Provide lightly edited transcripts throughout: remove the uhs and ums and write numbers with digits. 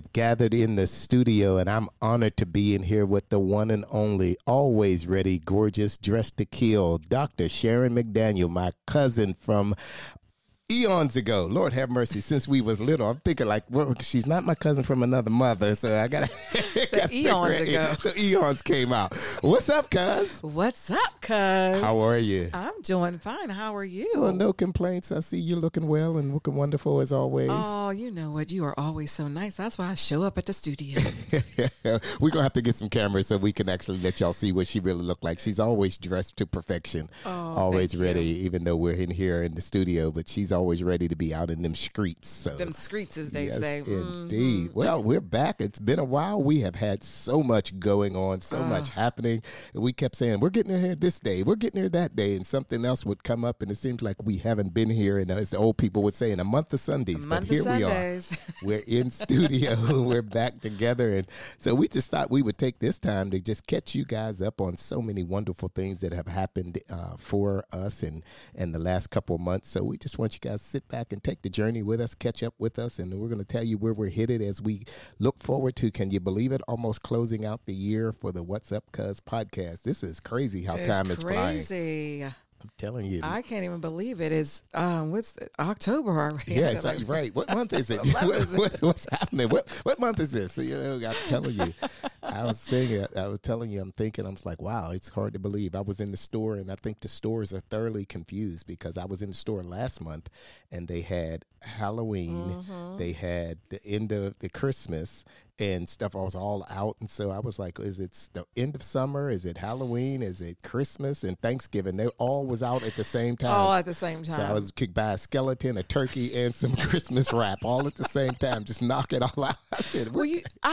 have gathered in the studio, and I'm honored to be in here with the one and only, always ready, gorgeous, dressed to kill, Dr. Sharon McDaniel, my cousin from eons ago. Lord have mercy, since we was little. I'm thinking like, well, she's not my cousin from another mother, so I gotta so eons ago. So eons came out. What's up, cuz? What's up, cuz? How are you? I'm doing fine. How are you? Well, no complaints. I see you looking well and looking wonderful as always. Oh, you know what? You are always so nice. That's why I show up at the studio. We're gonna have to get some cameras so we can actually let y'all see what she really looked like. She's always dressed to perfection, always ready, even though we're in here in the studio, but she's always ready to be out in them streets. So them streets, as they yes, say. Indeed. Well, we're back. It's been a while. We have had so much going on, so much happening. We kept saying, we're getting here this day, we're getting here that day, and something else would come up, and it seems like we haven't been here, and as the old people would say, in a month of Sundays. But here we are. We're in studio. We're back together, and so we just thought we would take this time to just catch you guys up on so many wonderful things that have happened for us in the last couple of months. So we just want you guys to sit back and take the journey with us, catch up with us, and we're going to tell you where we're headed as we look forward to, can you believe it, almost closing out the year for the What's Up Cuz podcast. This is crazy how time is flying. Crazy. I'm telling you. I can't even believe it. It's October already. Yeah, exactly right. What month is it? What's happening? What month is this? So, I'm telling you. I was telling you, I was like, wow, it's hard to believe. I was in the store, and I think the stores are thoroughly confused because I was in the store last month, and they had Halloween, they had the end of the Christmas, and stuff was all out. And so I was like, is it the end of summer? Is it Halloween? Is it Christmas and Thanksgiving? They all was out at the same time. All at the same time. So I was kicked by a skeleton, a turkey, and some Christmas wrap all at the same time. Just knock it all out. I said, well,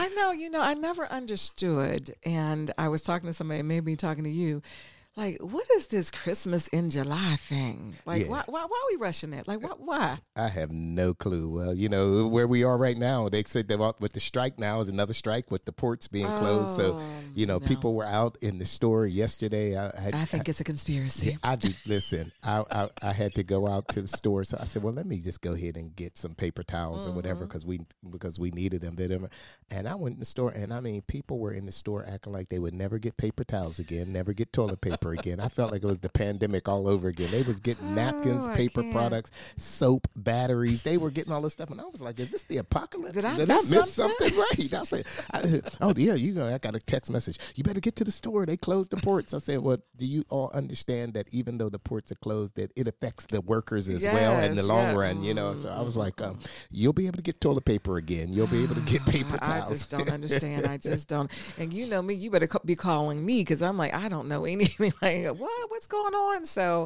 I never understood. And I was talking to somebody, maybe talking to you. Like, what is this Christmas in July thing? Like, why are we rushing it? Like, why? I have no clue. Well, where we are right now, they said that with the strike now is another strike with the ports being closed. So, people were out in the store yesterday. I think it's a conspiracy. I do. Listen, I had to go out to the store. So I said, well, let me just go ahead and get some paper towels or whatever because we needed them. And I went in the store, and I mean, people were in the store acting like they would never get paper towels again, never get toilet paper again. I felt like it was the pandemic all over again. They was getting napkins, paper products, soap, batteries. They were getting all this stuff, and I was like, "Is this the apocalypse? Did I miss something?" Right? I said, "Oh yeah, I got a text message. You better get to the store. They closed the ports." I said, "Well, do you all understand that even though the ports are closed, that it affects the workers as well in the long run? So I was like, you'll be able to get toilet paper again. You'll be able to get paper towels." I just don't understand. I just don't. And you know me, you better be calling me because I'm like, I don't know anything. Like, what's going on? So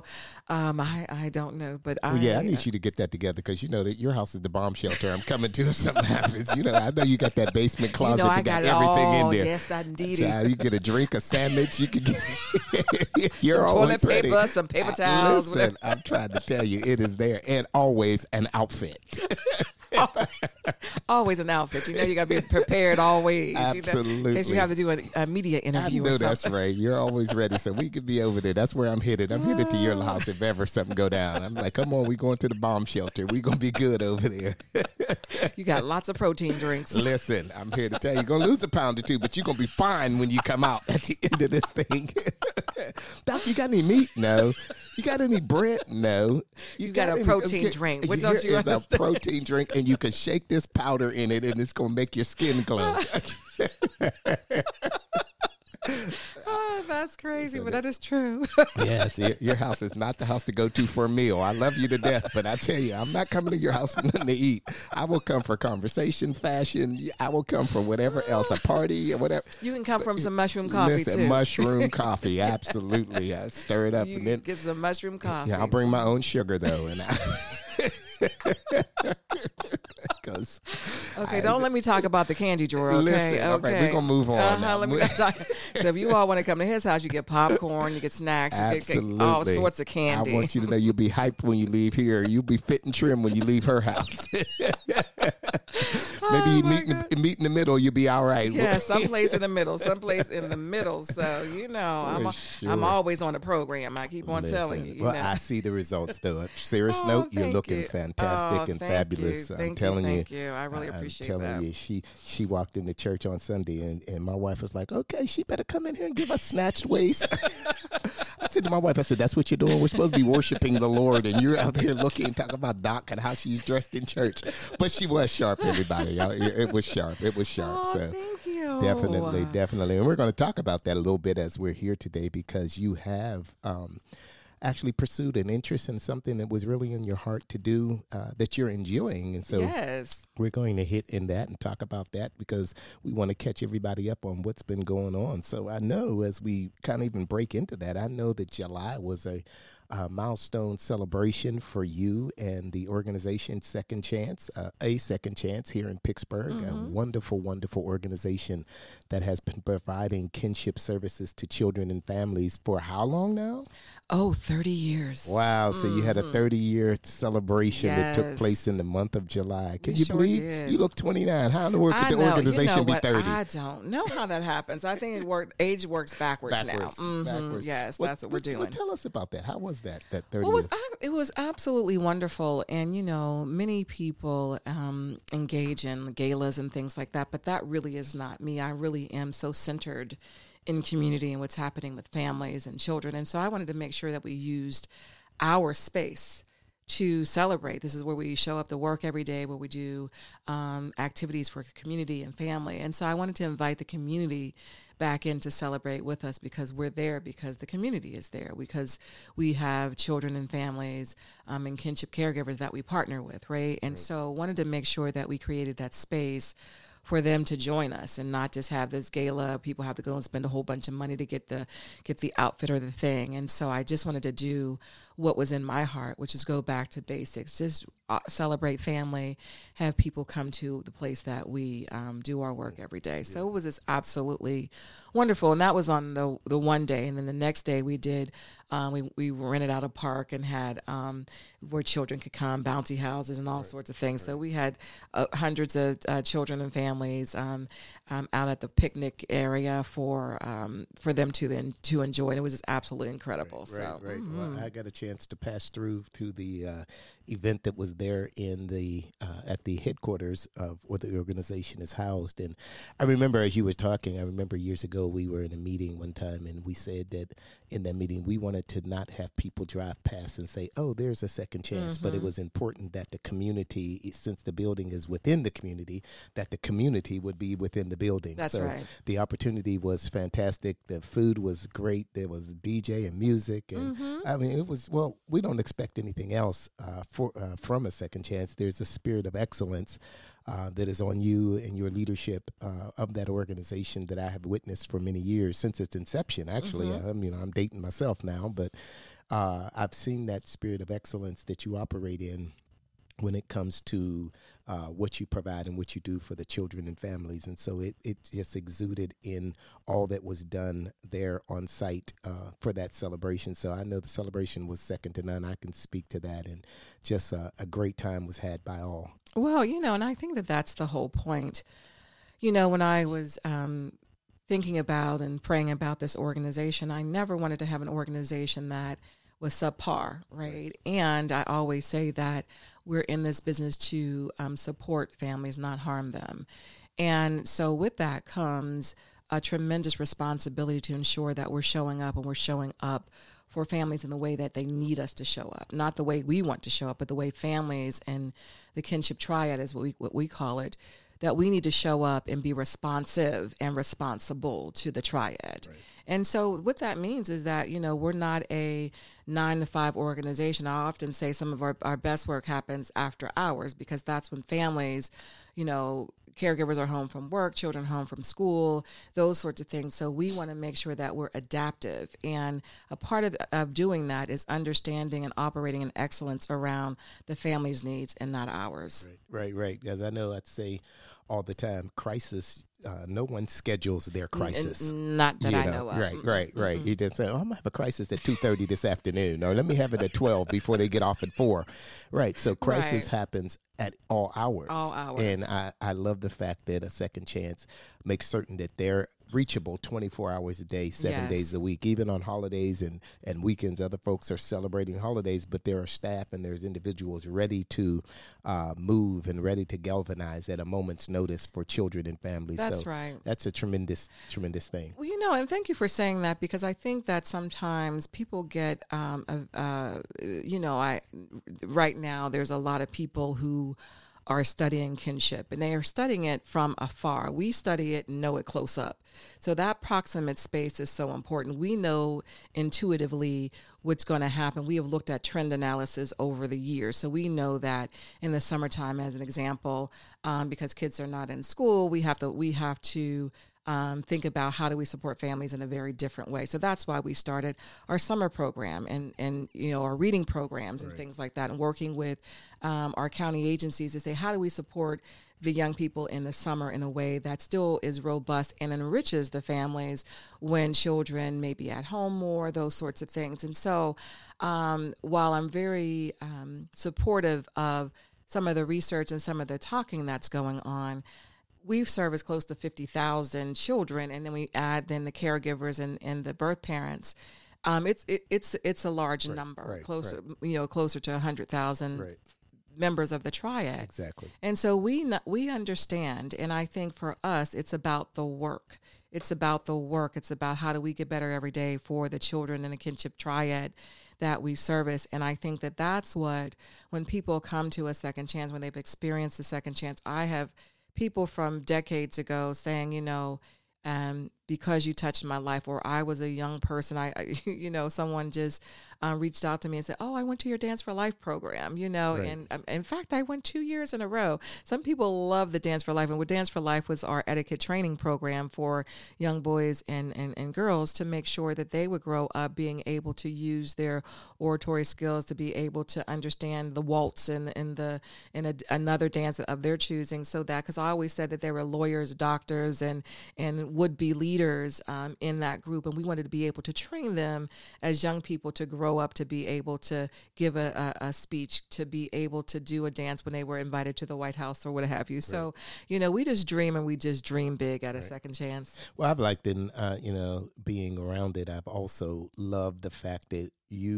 I don't know. But I need you to get that together because that your house is the bomb shelter I'm coming to if something happens. I know you got that basement closet that got everything in there. Yes, indeed. Child, you get a drink, a sandwich, you can get you're some always toilet ready. paper, some paper towels. Listen, I'm trying to tell you, it is there and always an outfit. Always an outfit. You got to be prepared always. Absolutely. In case you have to do a media interview or something. That's right. You're always ready. So we could be over there. That's where I'm headed. I'm headed to your house if ever something go down. I'm like, come on, we going to the bomb shelter. We going to be good over there. You got lots of protein drinks. Listen, I'm here to tell you, you're going to lose a pound or two, but you're going to be fine when you come out at the end of this thing. Doc, you got any meat? No. You got any bread? No. You got a protein drink. What don't you understand? A protein drink, and you can shake this powder in it, and it's going to make your skin glow. Oh, that's crazy, but that is true. Yes, your house is not the house to go to for a meal. I love you to death, but I tell you, I'm not coming to your house for nothing to eat. I will come for conversation, fashion. I will come for whatever else, a party or whatever. You can come from some mushroom coffee, too. Mushroom coffee, absolutely. I stir it up. You and then get some mushroom coffee. Yeah, I'll bring my own sugar, though. And don't let me talk about the candy drawer, okay? Listen, okay. All right, we're going to move on. Let me talk. So if you all want to come to his house, you get popcorn, you get snacks, you get all sorts of candy. I want you to know you'll be hyped when you leave here. You'll be fit and trim when you leave her house. Maybe you meet in the middle, you'll be all right. Yeah, someplace in the middle. So, I'm always on the program. I keep on telling you. Well, I see the results, though. Serious note, you're looking fantastic and fabulous. I'm telling you. Thank you. I really appreciate that. I'm telling you, she walked into church on Sunday, and my wife was like, okay, she better come in here and give us snatched waist. I said to my wife, I said, that's what you're doing? We're supposed to be worshiping the Lord, and you're out there looking and talking about Doc and how she's dressed in church. But she was sharp, everybody. It was sharp. It was sharp. Oh, so thank you. Definitely. And we're going to talk about that a little bit as we're here today, because you have actually pursued an interest in something that was really in your heart to do, that you're enjoying. And so we're going to hit in that and talk about that, because we want to catch everybody up on what's been going on. So I know, as we kind of even break into that, I know that July was a milestone celebration for you and the organization Second Chance, a Second Chance here in Pittsburgh, a wonderful, wonderful organization that has been providing kinship services to children and families for how long now? 30 years. Wow. So you had a 30-year celebration that took place in the month of July. Can you believe? You look 29. How in the world could the organization be 30? I don't know how that happens. I think age works backwards now. Backwards. Yes, that's what we're doing. Tell us about that. How was that 30 years? It was absolutely wonderful. And, many people engage in galas and things like that, but that really is not me. I really am so centered in community and what's happening with families and children. And so I wanted to make sure that we used our space to celebrate. This is where we show up to work every day, where we do activities for community and family. And so I wanted to invite the community back in to celebrate with us, because we're there because the community is there, because we have children and families and kinship caregivers that we partner with, right? And so wanted to make sure that we created that space for them to join us and not just have this gala. People have to go and spend a whole bunch of money to get the outfit or the thing. And so I just wanted to do what was in my heart, which is go back to basics, just celebrate family, have people come to the place that we do our work every day. So it was just absolutely wonderful. And that was on the one day. And then the next day we did, we rented out a park and had where children could come, bouncy houses and all sorts of things. So we had hundreds of children and families out at the picnic area for them to enjoy. And it was just absolutely incredible. Right. Well, I got a chance to pass through to the event that was there in the at the headquarters of where the organization is housed. And I remember, as you were talking, I remember years ago we were in a meeting one time, and we said that in that meeting we wanted to not have people drive past and say, oh, there's a second chance. But it was important that the community, since the building is within the community, that the community would be within the building. That's right. The opportunity was fantastic. The food was great. There was DJ and music. And I mean, it was, well, we don't expect anything else from a second chance. There's a spirit of excellence that is on you and your leadership of that organization that I have witnessed for many years, since its inception. Actually, I'm dating myself now, but I've seen that spirit of excellence that you operate in when it comes to what you provide and what you do for the children and families. And so it just exuded in all that was done there on site for that celebration. So I know the celebration was second to none. I can speak to that. And just a great time was had by all. Well, and I think that that's the whole point. When I was thinking about and praying about this organization, I never wanted to have an organization that was subpar, right? And I always say that we're in this business to support families, not harm them. And so with that comes a tremendous responsibility to ensure that we're showing up, and we're showing up for families in the way that they need us to show up, not the way we want to show up, but the way families and the kinship triad is what we call it, that we need to show up and be responsive and responsible to the triad. Right. And so what that means is that, we're not a 9-to-5 organization. I often say some of our best work happens after hours, because that's when families, caregivers are home from work, children home from school, those sorts of things. So we want to make sure that we're adaptive. And a part of doing that is understanding and operating in excellence around the family's needs and not ours. Right. As I know, I'd say all the time, crisis no one schedules their crisis. Not that I know of. Right. You just say, "Oh, I'm gonna have a crisis at 2:30 this afternoon," or "Let me have it at 12 before they get off at 4." Right. So crisis happens at all hours. All hours. And I love the fact that a second chance makes certain that they're reachable 24 hours a day, 7 days a week, even on holidays and weekends. Other folks are celebrating holidays, but there are staff and there's individuals ready to move and ready to galvanize at a moment's notice for children and families. That's right. That's a tremendous thing. Well, and thank you for saying that, because I think that sometimes people get, right now there's a lot of people who are studying kinship, and they are studying it from afar. We study it and know it close up. So that proximate space is so important. We know intuitively what's going to happen. We have looked at trend analysis over the years. So we know that in the summertime, as an example, because kids are not in school, we have to think about how do we support families in a very different way. So that's why we started our summer program and our reading programs and things like that, and working with our county agencies to say, how do we support the young people in the summer in a way that still is robust and enriches the families when children may be at home more, those sorts of things. And so while I'm very supportive of some of the research and some of the talking that's going on, we've serviced close to 50,000 children, and then we add the caregivers and the birth parents. It's a large number, closer to 100,000 members of the triad. Exactly. And so we understand, and I think for us, it's about the work. It's about the work. It's about how do we get better every day for the children in the kinship triad that we service. And I think that that's what, when people come to a second chance, when they've experienced a second chance, I have people from decades ago saying, because you touched my life, or I was a young person, someone just reached out to me and said, "Oh, I went to your Dance for Life program," and in fact, I went 2 years in a row. Some people love the Dance for Life, and what Dance for Life was our etiquette training program for young boys and girls to make sure that they would grow up being able to use their oratory skills, to be able to understand the waltz and another dance of their choosing, so that, because I always said that there were lawyers, doctors, and would-be leaders in that group, and we wanted to be able to train them as young people to grow up to be able to give a speech, to be able to do a dance when they were invited to the White House or what have you. So, we just dream, and we just dream big at a second chance. Well, I've liked it, being around it. I've also loved the fact that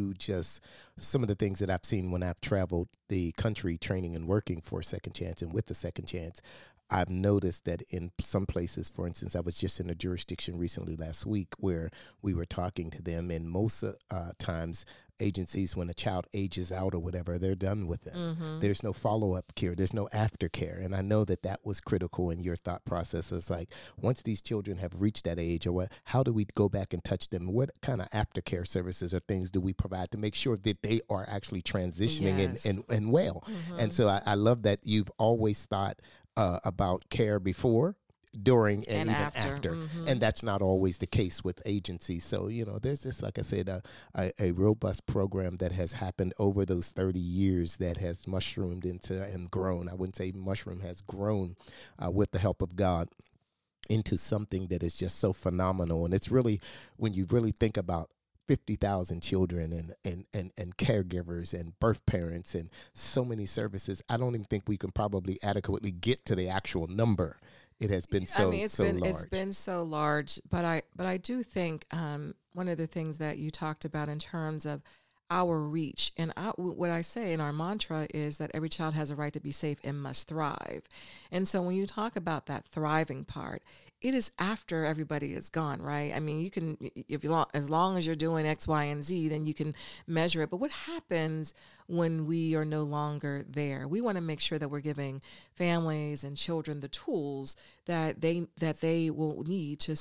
some of the things that I've seen when I've traveled the country training and working for Second Chance and with the Second Chance, I've noticed that in some places, for instance, I was just in a jurisdiction recently last week where we were talking to them, and most times agencies, when a child ages out or whatever, they're done with them. Mm-hmm. There's no follow-up care. There's no aftercare. And I know that was critical in your thought process. It's like, once these children have reached that age, how do we go back and touch them? What kind of aftercare services or things do we provide to make sure that they are actually transitioning and well? Mm-hmm. And so I love that you've always thought about care before, during, and even after. Mm-hmm. And that's not always the case with agencies. So, there's this, like I said, a robust program that has happened over those 30 years that has mushroomed into and grown. I wouldn't say mushroom, has grown with the help of God into something that is just so phenomenal. And it's really, when you really think about 50,000 children and caregivers and birth parents and so many services, I don't even think we can probably adequately get to the actual number. It has been so large. It's been so large, but I do think one of the things that you talked about in terms of our reach, and what I say in our mantra is that every child has a right to be safe and must thrive. And so when you talk about that thriving part, it is after everybody is gone, right? I mean, you can, as long as you're doing X, Y, and Z, then you can measure it. But what happens when we are no longer there? We want to make sure that we're giving families and children the tools that they will need to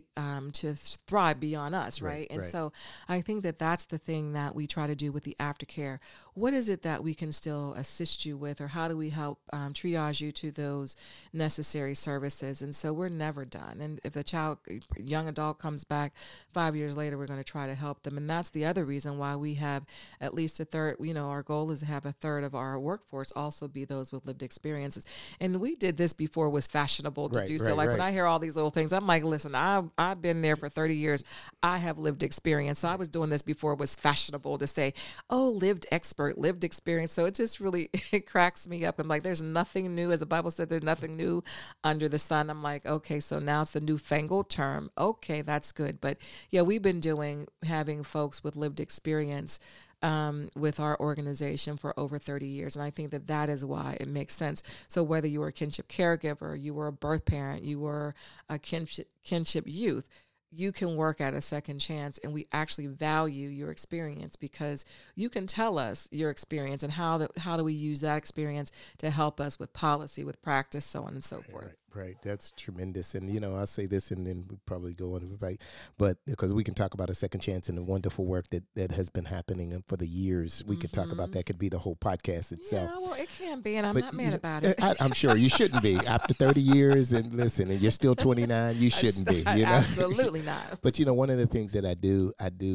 thrive beyond us, right? And so I think that that's the thing that we try to do with the aftercare. What is it that we can still assist you with, or how do we help triage you to those necessary services? And so we're never never done. And if young adult comes back 5 years later, we're going to try to help them. And that's the other reason why we have at least a third, our goal is to have a third of our workforce also be those with lived experiences. And we did this before it was fashionable to do so. When I hear all these little things, I'm like, listen, I've been there for 30 years. I have lived experience. So I was doing this before it was fashionable to say, oh, lived experience. So it just really, it cracks me up. I'm like, there's nothing new. As the Bible said, there's nothing new under the sun. I'm like, okay, so now it's the newfangled term. Okay, that's good. But yeah, we've been having folks with lived experience with our organization for over 30 years. And I think that is why it makes sense. So whether you were a kinship caregiver, you were a birth parent, you were a kinship youth, you can work at a second chance, and we actually value your experience because you can tell us your experience and how do we use that experience to help us with policy, with practice, so on and so forth. Right. That's tremendous. And, I'll say this and then we'll probably go on, right? But because we can talk about a second chance and the wonderful work that has been happening for the years. We could talk about that. Could be the whole podcast itself. Yeah, well, it can be, and I'm not mad about it. I'm sure you shouldn't be. After 30 years and listen, and you're still 29, you shouldn't be. Absolutely not. But, one of the things that I do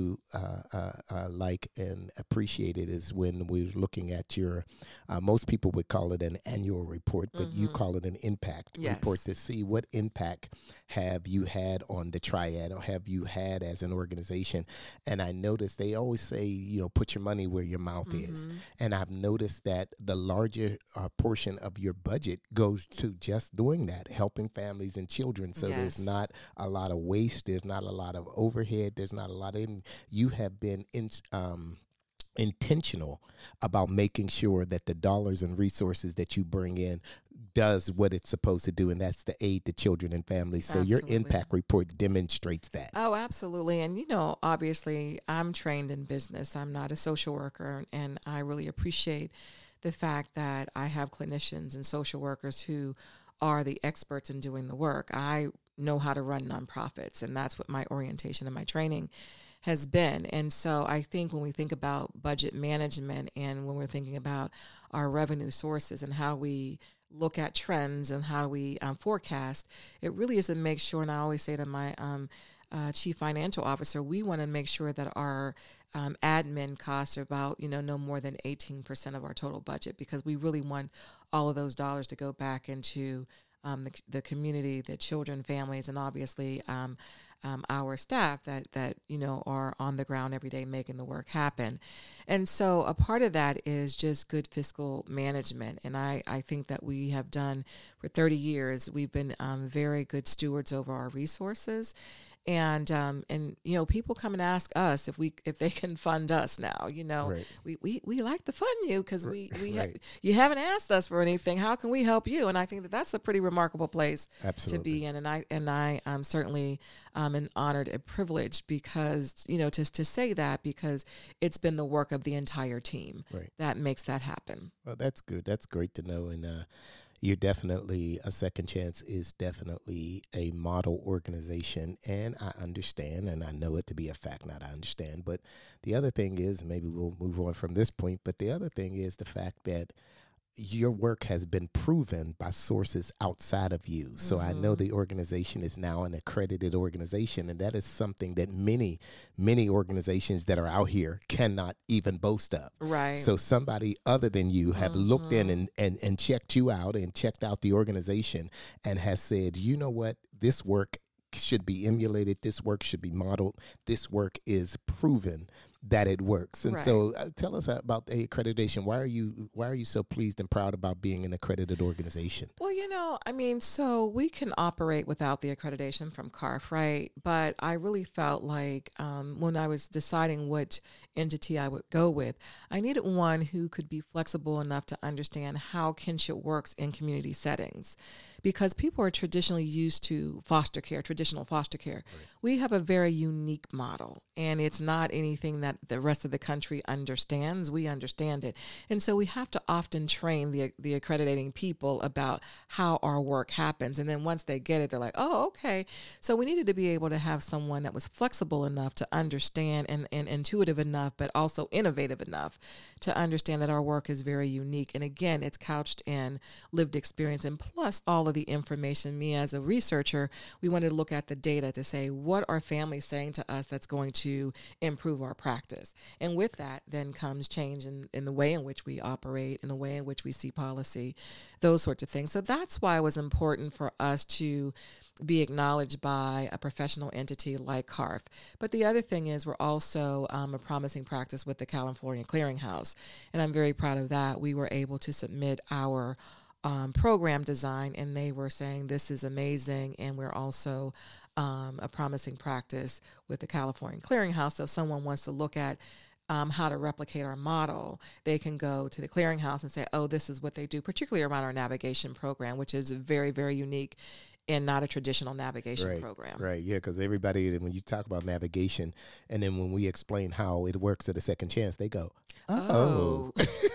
like and appreciate it is when we're looking at your, most people would call it an annual report, but you call it an impact report to see what impact have you had on the triad or have you had as an organization. And I noticed they always say, put your money where your mouth is. And I've noticed that the larger portion of your budget goes to just doing that, helping families and children. So there's not a lot of waste. There's not a lot of overhead. There's not a lot of, you have been intentional about making sure that the dollars and resources that you bring in does what it's supposed to do, and that's to aid the children and families. So your impact report demonstrates that. Oh, absolutely. And, obviously I'm trained in business. I'm not a social worker, and I really appreciate the fact that I have clinicians and social workers who are the experts in doing the work. I know how to run nonprofits, and that's what my orientation and my training has been. And so I think when we think about budget management and when we're thinking about our revenue sources and how we look at trends and how we forecast, it really is to make sure, and I always say to my chief financial officer, we want to make sure that our admin costs are about, no more than 18% of our total budget, because we really want all of those dollars to go back into the community, the children, families, and obviously our staff that are on the ground every day making the work happen. And so a part of that is just good fiscal management. And I think that we have done for 30 years, we've been very good stewards over our resources. And people come and ask us if they can fund us now. We like to fund you because you haven't asked us for anything. How can we help you? And I think that's a pretty remarkable place to be in. And I certainly am honored and privileged because to say that, because it's been the work of the entire team that makes that happen. Well, that's good. That's great to know. And you're definitely, a second chance is definitely a model organization, and I understand, and I know it to be a fact, not I understand. But the other thing is, maybe we'll move on from this point, but the other thing is the fact that your work has been proven by sources outside of you. So I know the organization is now an accredited organization, and that is something that many, many organizations that are out here cannot even boast of. Right. So somebody other than you have looked in and checked you out and checked out the organization and has said, you know what, this work should be emulated. This work should be modeled. This work is proven that it works. And so tell us about the accreditation. Why are you so pleased and proud about being an accredited organization? Well, so we can operate without the accreditation from CARF, right? But I really felt like when I was deciding what entity I would go with, I needed one who could be flexible enough to understand how kinship works in community settings. Because people are traditionally used to traditional foster care. Right. We have a very unique model, and it's not anything that the rest of the country understands. We understand it. And so we have to often train the accrediting people about how our work happens. And then once they get it, they're like, oh, okay. So we needed to be able to have someone that was flexible enough to understand and intuitive enough, but also innovative enough to understand that our work is very unique. And again, it's couched in lived experience, and plus all of the information. Me as a researcher, we wanted to look at the data to say, what are families saying to us that's going to improve our practice? And with that then comes change in the way in which we operate, in the way in which we see policy, those sorts of things. So that's why it was important for us to be acknowledged by a professional entity like CARF. But the other thing is we're also a promising practice with the California Clearinghouse. And I'm very proud of that. We were able to submit our program design, and they were saying this is amazing, and we're also a promising practice with the California Clearinghouse. So if someone wants to look at how to replicate our model, they can go to the clearinghouse and say, oh, this is what they do, particularly around our navigation program, which is very, very unique and not a traditional navigation program. Right, yeah, because everybody, when you talk about navigation, and then when we explain how it works at a second chance, they go, oh.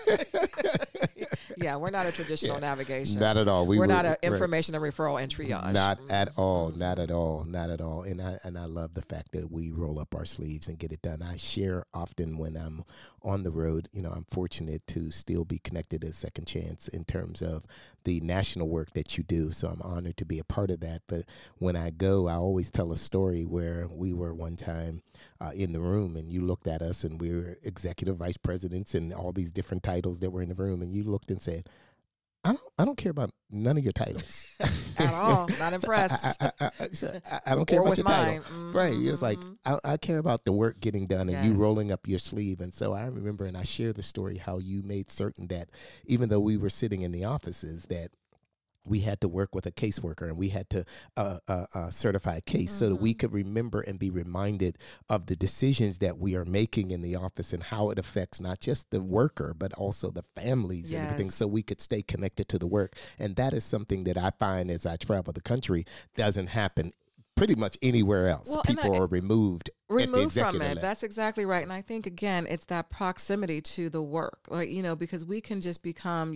Yeah, we're not a traditional navigation. Not at all. We're not an information and referral and triage. Not at all. Not at all. Not at all. And I love the fact that we roll up our sleeves and get it done. I share often when I'm on the road. I'm fortunate to still be connected to Second Chance in terms of the national work that you do. So I'm honored to be a part of that. But when I go, I always tell a story where we were one time in the room, and you looked at us, and we were executive vice presidents and all these different titles that were in the room, and you looked and said, I don't care about none of your titles at all. Not impressed. I don't care about your title. Mm-hmm. Right. It's like, I care about the work getting done and you rolling up your sleeve. And so I remember, and I share the story, how you made certain that even though we were sitting in the offices, that we had to work with a caseworker, and we had to certify a case so that we could remember and be reminded of the decisions that we are making in the office and how it affects not just the worker, but also the families and everything, so we could stay connected to the work. And that is something that I find as I travel the country doesn't happen pretty much anywhere else. Well, people are removed from it. Level. That's exactly right. And I think, again, it's that proximity to the work, right? Because we can just become,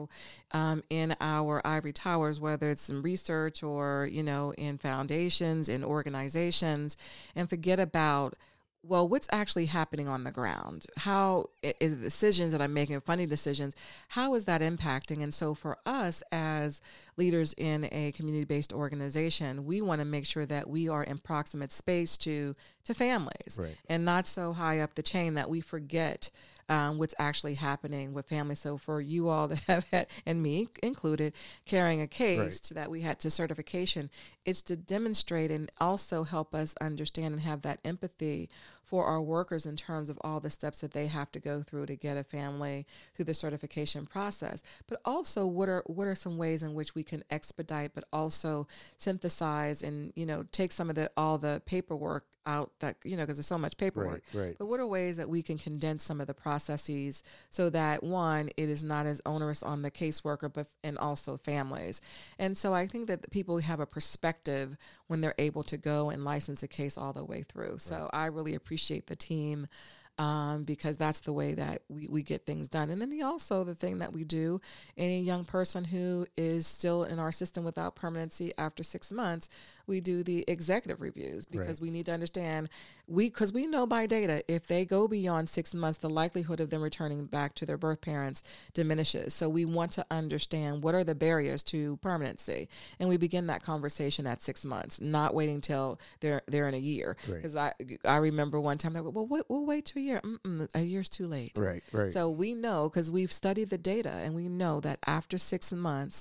in our ivory towers, whether it's in research or, in foundations, in organizations, and forget about, well, what's actually happening on the ground? How is the decisions that I'm making, funny decisions, how is that impacting? And so for us as leaders in a community-based organization, we want to make sure that we are in proximate space to families, and not so high up the chain that we forget what's actually happening with families. So for you all to have had, and me included, carrying a case that we had to certification, it's to demonstrate and also help us understand and have that empathy for our workers in terms of all the steps that they have to go through to get a family through the certification process. But also, what are some ways in which we can expedite, but also synthesize and, take some of all the paperwork out that, because there's so much paperwork. But what are ways that we can condense some of the processes so that, one, it is not as onerous on the caseworker, and also families. And so I think that people have a perspective when they're able to go and license a case all the way through. So I really appreciate the team. Because that's the way that we get things done. And then also the thing that we do, any young person who is still in our system without permanency after 6 months, we do the executive reviews, because we need to understand, because we know by data, if they go beyond 6 months, the likelihood of them returning back to their birth parents diminishes. So we want to understand what are the barriers to permanency. And we begin that conversation at 6 months, not waiting till they're in a year. Because I remember one time, they go, well, we'll wait till a year. A year's too late. Right. So we know, because we've studied the data, and we know that after 6 months,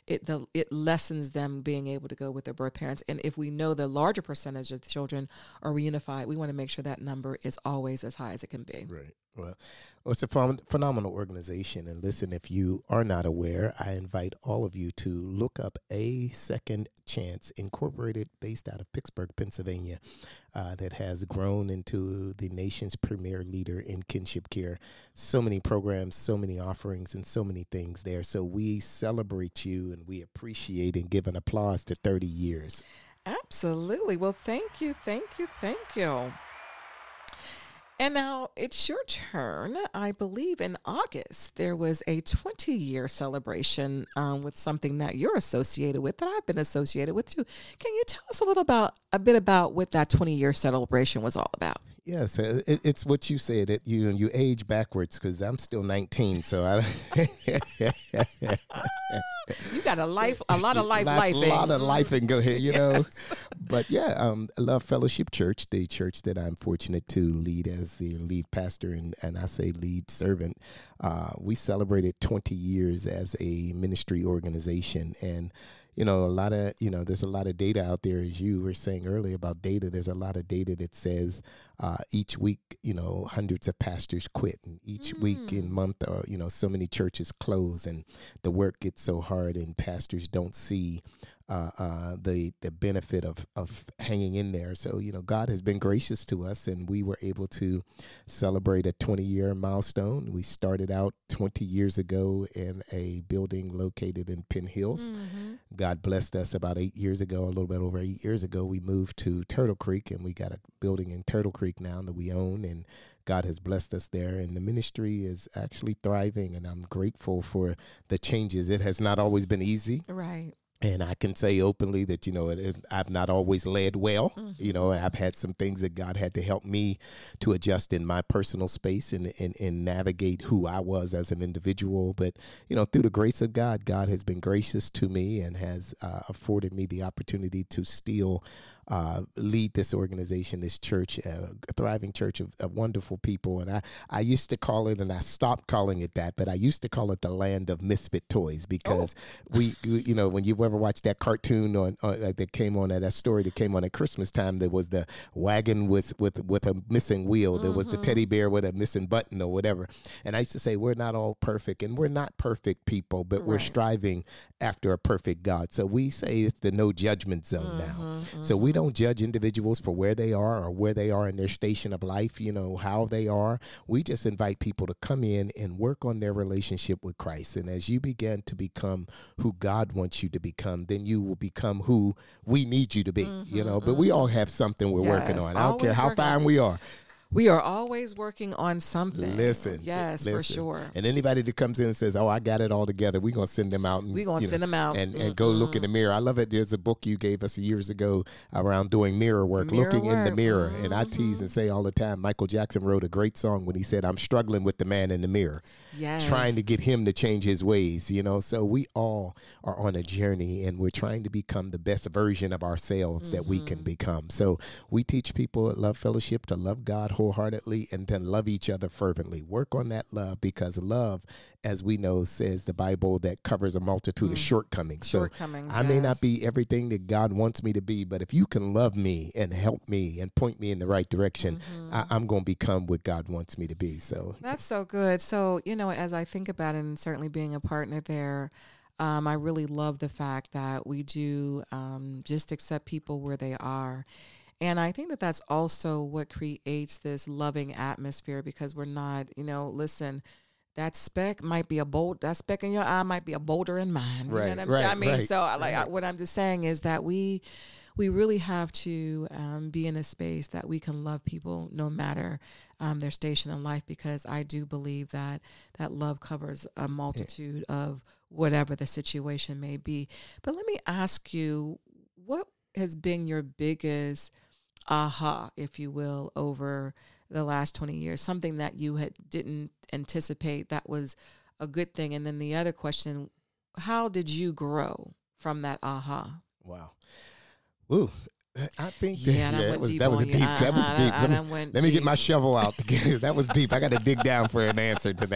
it lessens them being able to go with their birth parents. And if we know the larger percentage of children are reunified, we want to make sure that number is always as high as it can be. Right. Well, it's a phenomenal organization. And listen, if you are not aware, I invite all of you to look up A Second Chance Incorporated, based out of Pittsburgh, Pennsylvania, that has grown into the nation's premier leader in kinship care. So many programs, so many offerings, and so many things there. So we celebrate you, and we appreciate and give an applause to 30 years. Absolutely. Well, thank you. And now it's your turn. I believe in August, there was a 20-year celebration with something that you're associated with, that I've been associated with too. Can you tell us a bit about what that 20-year celebration was all about? Yes, it's what you said. That you age backwards because I'm still 19. So You got a lot of life, a lot of life and go ahead, Yes. But yeah, I love Fellowship Church, the church that I'm fortunate to lead as the lead pastor and I say lead servant. We celebrated 20 years as a ministry organization, and a lot of, there's a lot of data out there, as you were saying earlier about data. There's a lot of data that says each week, hundreds of pastors quit, and each week in month, or, so many churches close, and the work gets so hard, and pastors don't see the benefit of hanging in there. So, God has been gracious to us, and we were able to celebrate a 20-year milestone. We started out 20 years ago in a building located in Penn Hills. God blessed us about 8 years ago, a little bit over 8 years ago. We moved to Turtle Creek, and we got a building in Turtle Creek now that we own, and God has blessed us there, and the ministry is actually thriving, and I'm grateful for the changes. It has not always been easy. Right. And I can say openly that, I've not always led well. I've had some things that God had to help me to adjust in my personal space and navigate who I was as an individual. But, through the grace of God, God has been gracious to me and has afforded me the opportunity to still lead this organization, this church, a thriving church of wonderful people. And I used to call it, and I stopped calling it that, but I used to call it the land of misfit toys, because we when you ever watched that cartoon that came on, that story that came on at Christmas time, there was the wagon with a missing wheel. There was the teddy bear with a missing button or whatever. And I used to say, we're not all perfect, and we're not perfect people, but we're striving after a perfect God. So we say it's the no judgment zone now. So we don't judge individuals for where they are or where they are in their station of life, how they are. We just invite people to come in and work on their relationship with Christ. And as you begin to become who God wants you to become, then you will become who we need you to be, But we all have something we're working on. I don't care how fine we are. We are always working on something. Listen. For sure. And anybody that comes in and says, "Oh, I got it all together," we're going to send them out. We're going to send them out. And go look in the mirror. I love it. There's a book you gave us years ago around doing mirror work, looking in the mirror. And I tease and say all the time, Michael Jackson wrote a great song when he said, "I'm struggling with the man in the mirror." Yes. Trying to get him to change his ways, So we all are on a journey, and we're trying to become the best version of ourselves that we can become. So we teach people at Love Fellowship to love God wholeheartedly and then love each other fervently. Work on that love, because love, as we know, says the Bible, that covers a multitude of shortcomings. So I may not be everything that God wants me to be, but if you can love me and help me and point me in the right direction, I'm going to become what God wants me to be. So that's so good. So, as I think about it, and certainly being a partner there, I really love the fact that we do just accept people where they are. And I think that that's also what creates this loving atmosphere, because we're not, listen, that speck might be that speck in your eye might be a boulder in mine. You know what I'm saying? I mean, so what I'm just saying is that we really have to be in a space that we can love people no matter their station in life, because I do believe that love covers a multitude of whatever the situation may be. But let me ask you, what has been your biggest aha, if you will, over the last 20 years, something that you didn't anticipate that was a good thing? And then the other question, how did you grow from that aha? Wow. Ooh, I think that was deep. That was deep. Let me get my shovel out. That was deep. I got to dig down for an answer to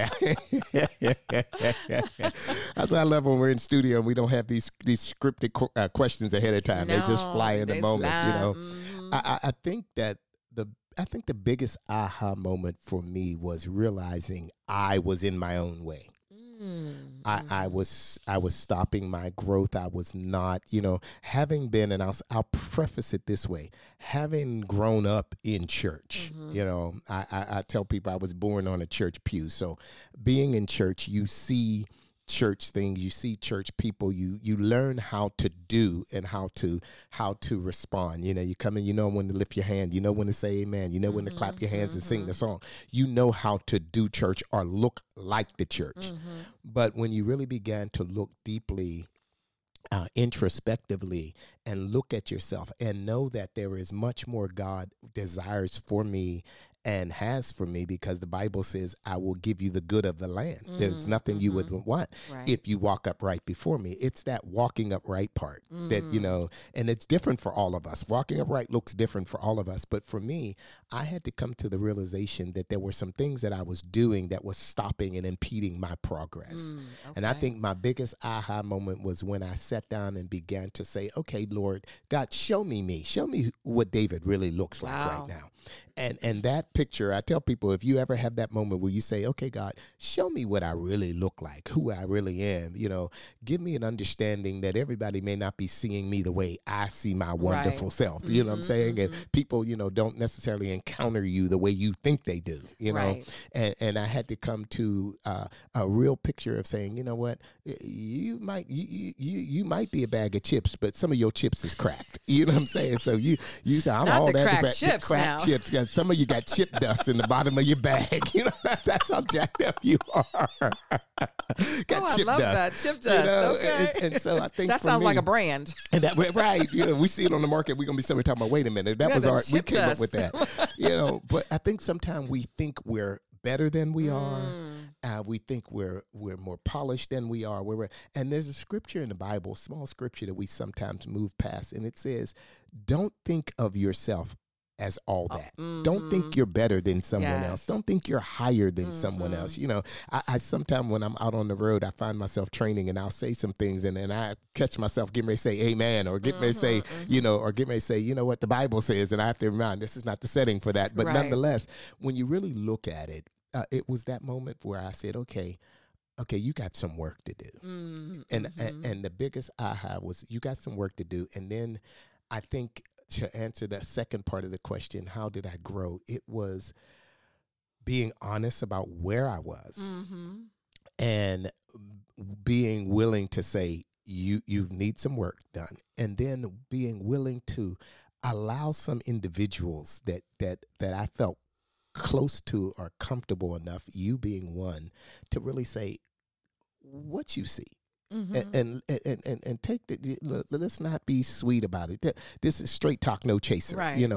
that. That's what I love when we're in studio and we don't have these scripted questions ahead of time. They just fly in the moment. I think that the biggest aha moment for me was realizing I was in my own way. I was stopping my growth. I was not, having been, and I'll preface it this way, having grown up in church, I tell people I was born on a church pew. So being in church, you see church things, you see church people, you learn how to do and how to respond. You come in, when to lift your hand, when to say amen, when to clap your hands and sing the song. How to do church or look like the church. But when you really began to look deeply introspectively and look at yourself and know that there is much more God desires for me and has for me, because the Bible says, I will give you the good of the land. There's nothing you would want if you walk upright before me. It's that walking upright part that, and it's different for all of us. Walking upright looks different for all of us. But for me, I had to come to the realization that there were some things that I was doing that was stopping and impeding my progress. And I think my biggest aha moment was when I sat down and began to say, okay, Lord, God, show me what David really looks like right now. And that picture, I tell people, if you ever have that moment where you say, okay, God, show me what I really look like, who I really am, give me an understanding that everybody may not be seeing me the way I see my wonderful self. You know what I'm saying? And people, don't necessarily encounter you the way you think they do, know? And I had to come to a real picture of saying, you know what, you might be a bag of chips, but some of your chips is cracked. You know what I'm saying? So you say, I'm not all the that cracked chips cracked now. chips. Some of you got chip dust in the bottom of your bag. That's how jacked up you are. Got chip I love dust. That chip dust. Okay. And so I think that sounds like a brand. And that right, we see it on the market. We're gonna be somebody talking about. Wait a minute, that was our. We came up with that. But I think sometimes we think we're better than we are. We think we're more polished than we are. And there's a scripture in the Bible, small scripture that we sometimes move past, and it says, "Don't think of yourself as all that. Don't think you're better than someone else. Don't think you're higher than someone else." I sometimes when I'm out on the road, I find myself training, and I'll say some things, and then I catch myself getting ready to say amen, or getting ready to say, or getting ready to say, what the Bible says, and I have to remind, this is not the setting for that. But nonetheless, when you really look at it, it was that moment where I said, okay, you got some work to do. And the biggest aha was, you got some work to do. And then I think, to answer that second part of the question, how did I grow? It was being honest about where I was and being willing to say, you need some work done. And then being willing to allow some individuals that I felt close to or comfortable enough, you being one, to really say what you see. And take let's not be sweet about it. This is straight talk, no chaser.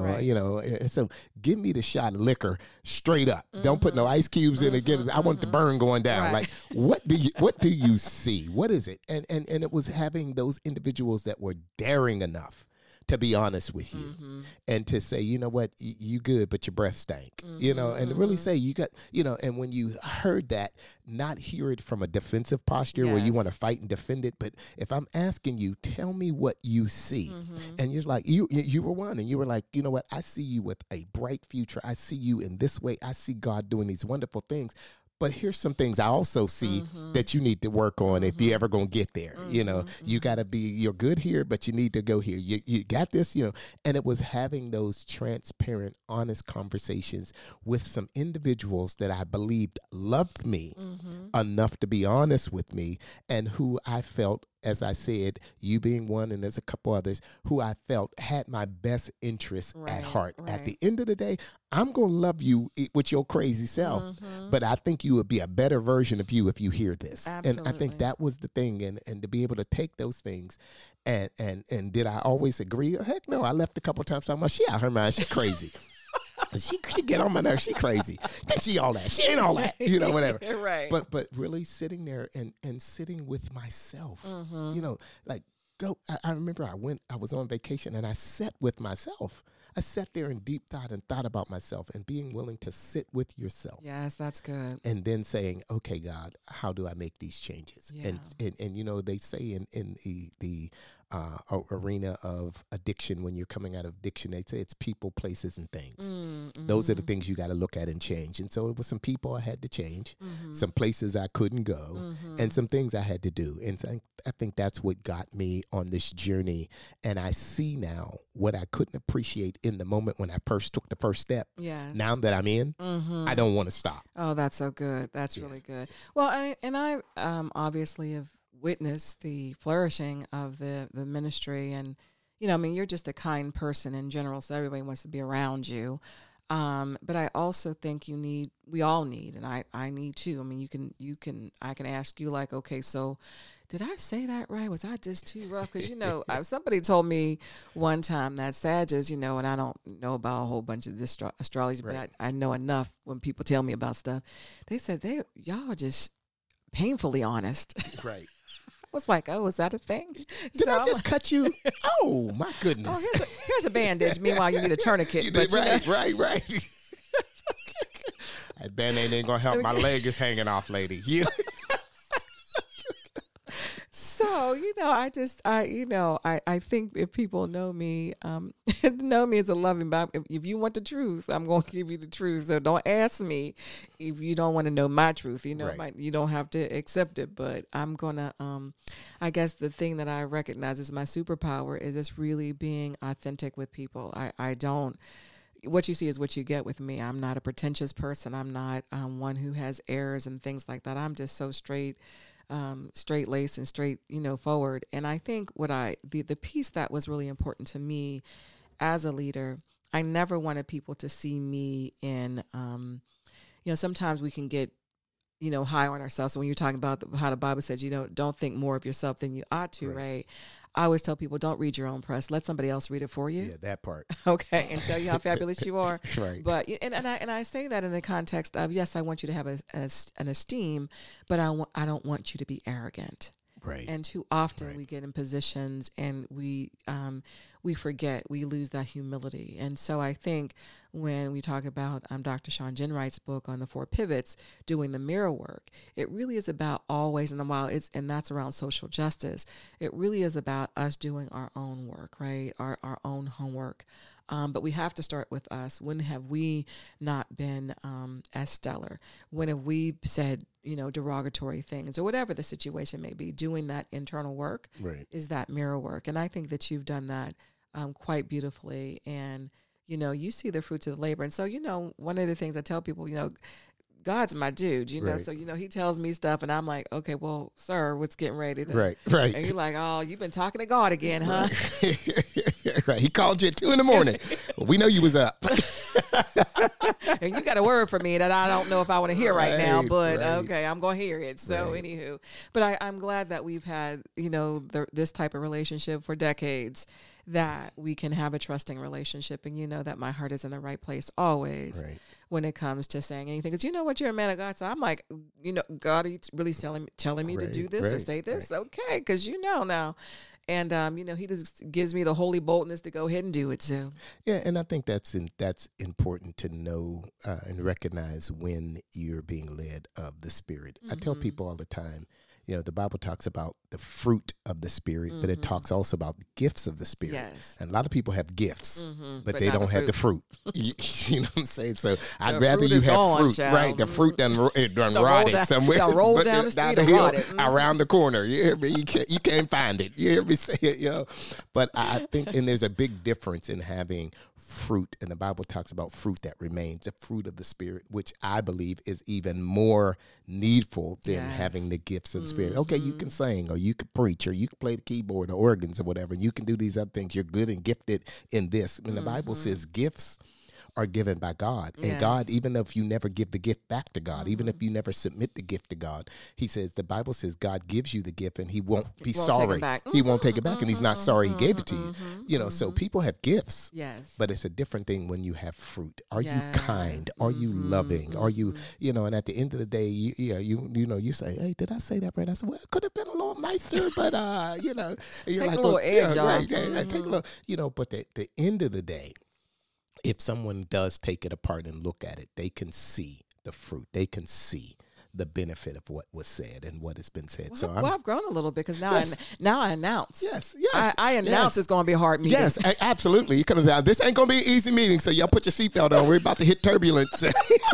So give me the shot of liquor straight up. Don't put no ice cubes in it. I want the burn going down. Like, what do you see? What is it? And it was having those individuals that were daring enough to be honest with you and to say, you know what, you good, but your breath stank, and really say you got, and when you heard that, not hear it from a defensive posture where you want to fight and defend it. But if I'm asking you, tell me what you see. And you're like, you were one, and you were like, you know what, I see you with a bright future. I see you in this way. I see God doing these wonderful things. But here's some things I also see that you need to work on if you're ever going to get there. You got to you're good here, but you need to go here. You got this, and it was having those transparent, honest conversations with some individuals that I believed loved me enough to be honest with me, and who I felt, as I said, you being one, and there's a couple others who I felt had my best interests at heart. At the end of the day, I'm going to love you with your crazy self, but I think you would be a better version of you if you hear this. Absolutely. And I think that was the thing, and to be able to take those things, and did I always agree? Heck no, I left a couple of times talking about, she out her mind, she crazy. She get on my nerves. She crazy. Think she all that. She ain't all that. Whatever. Right. But really sitting there and sitting with myself. Like go. I remember I was on vacation, and I sat with myself. I sat there in deep thought and thought about myself, and being willing to sit with yourself. Yes, that's good. And then saying, okay, God, how do I make these changes? Yeah. And they say in the arena of addiction, when you're coming out of addiction, they say it's people, places, and things. Those are the things you got to look at and change. And so it was some people I had to change, some places I couldn't go, and some things I had to do. And so I think that's what got me on this journey. And I see now what I couldn't appreciate in the moment when I first took the first step. Yes. Now that I'm in, I don't want to stop. Oh, that's so good. That's really good. Well, I obviously have witnessed the flourishing of the ministry, and you're just a kind person in general, so everybody wants to be around you. But I also think we all need, and I need too. I mean, I can ask you like, okay, so did I say that right? Was I just too rough? Because, somebody told me one time that Sagittarius, and I don't know about a whole bunch of this astrology, but I know enough when people tell me about stuff. They said y'all are just painfully honest. Right. I was like, oh, is that a thing? Did I just cut you? Oh, my goodness. Oh, here's a bandage. Meanwhile, you need a tourniquet. Right. That Band-Aid ain't going to help. My leg is hanging off, lady. So, I think if people know me, know me as a loving, but if you want the truth, I'm going to give you the truth. So don't ask me if you don't want to know my truth. You don't have to accept it, but I'm going to, I guess the thing that I recognize as my superpower is just really being authentic with people. I don't, what you see is what you get with me. I'm not a pretentious person. I'm not one who has airs and things like that. I'm just so straight laced and straight, forward. And I think the piece that was really important to me as a leader, I never wanted people to see me in, sometimes we can get, high on ourselves. So when you're talking about how the Bible says, don't think more of yourself than you ought to, right? I always tell people, don't read your own press. Let somebody else read it for you. Yeah, that part. Okay, and tell you how fabulous you are. Right. But and I say that in the context of, yes, I want you to have an esteem, but I don't want you to be arrogant. Right. And too often we get in positions and we forget, we lose that humility. And so I think when we talk about Dr. Sean Ginwright's book on the 4 pivots, doing the mirror work, it really is about always, and that's around social justice, it really is about us doing our own work, right? Our own homework. But we have to start with us. When have we not been as stellar? When have we said, derogatory things or whatever the situation may be? Doing that internal work is that mirror work. And I think that you've done that quite beautifully. And, you see the fruits of the labor. And so, one of the things I tell people, God's my dude, so, he tells me stuff and I'm like, okay, well, sir, what's getting ready to, right. And you're like, oh, you've been talking to God again, huh? Right. He called you at 2 a.m. Well, we know you was up. And you got a word for me that I don't know if I want to hear right now, but okay, I'm going to hear it. So anywho, but I'm glad that we've had, this type of relationship for decades, that we can have a trusting relationship, and that my heart is in the right place always when it comes to saying anything. Because what, you're a man of God, so I'm like, God, are you really telling me to do this or say this? Okay, because now. And he just gives me the holy boldness to go ahead and do it. So yeah, and I think that's important to know and recognize when you're being led of the Spirit. I tell people all the time, the Bible talks about the fruit of the Spirit, but it talks also about the gifts of the Spirit. Yes. And a lot of people have gifts, but they don't have the fruit. You know what I'm saying? So I'd rather you have fruit, right? The fruit done rotted somewhere. Roll down the street and rotted. Around the corner. You hear me? You can't find it. You hear me say it, But I think, and there's a big difference in having fruit, and the Bible talks about fruit that remains, the fruit of the Spirit, which I believe is even more needful than having the gifts of the Spirit. Okay, you can sing, or you can preach, or you can play the keyboard or organs or whatever. You can do these other things. You're good and gifted in this. And the Bible says gifts are given by God. And God, even if you never give the gift back to God, even if you never submit the gift to God, the Bible says God gives you the gift and he won't be sorry. He won't take it back, and he's not sorry he gave it to you. So people have gifts. Yes. But it's a different thing when you have fruit. Are you kind? Are you loving? Are you, and at the end of the day, you say, hey, did I say that right? I said, well, it could have been a little nicer, but you're take like, a little edge off. Right, take a little, but the end of the day, if someone does take it apart and look at it, they can see the fruit. They can see the benefit of what was said and what has been said. Well, I've grown a little bit because now I announce. Yes. I announce it's going to be a hard meeting. Yes, absolutely. You coming down. This ain't going to be an easy meeting, so y'all put your seatbelt on. We're about to hit turbulence.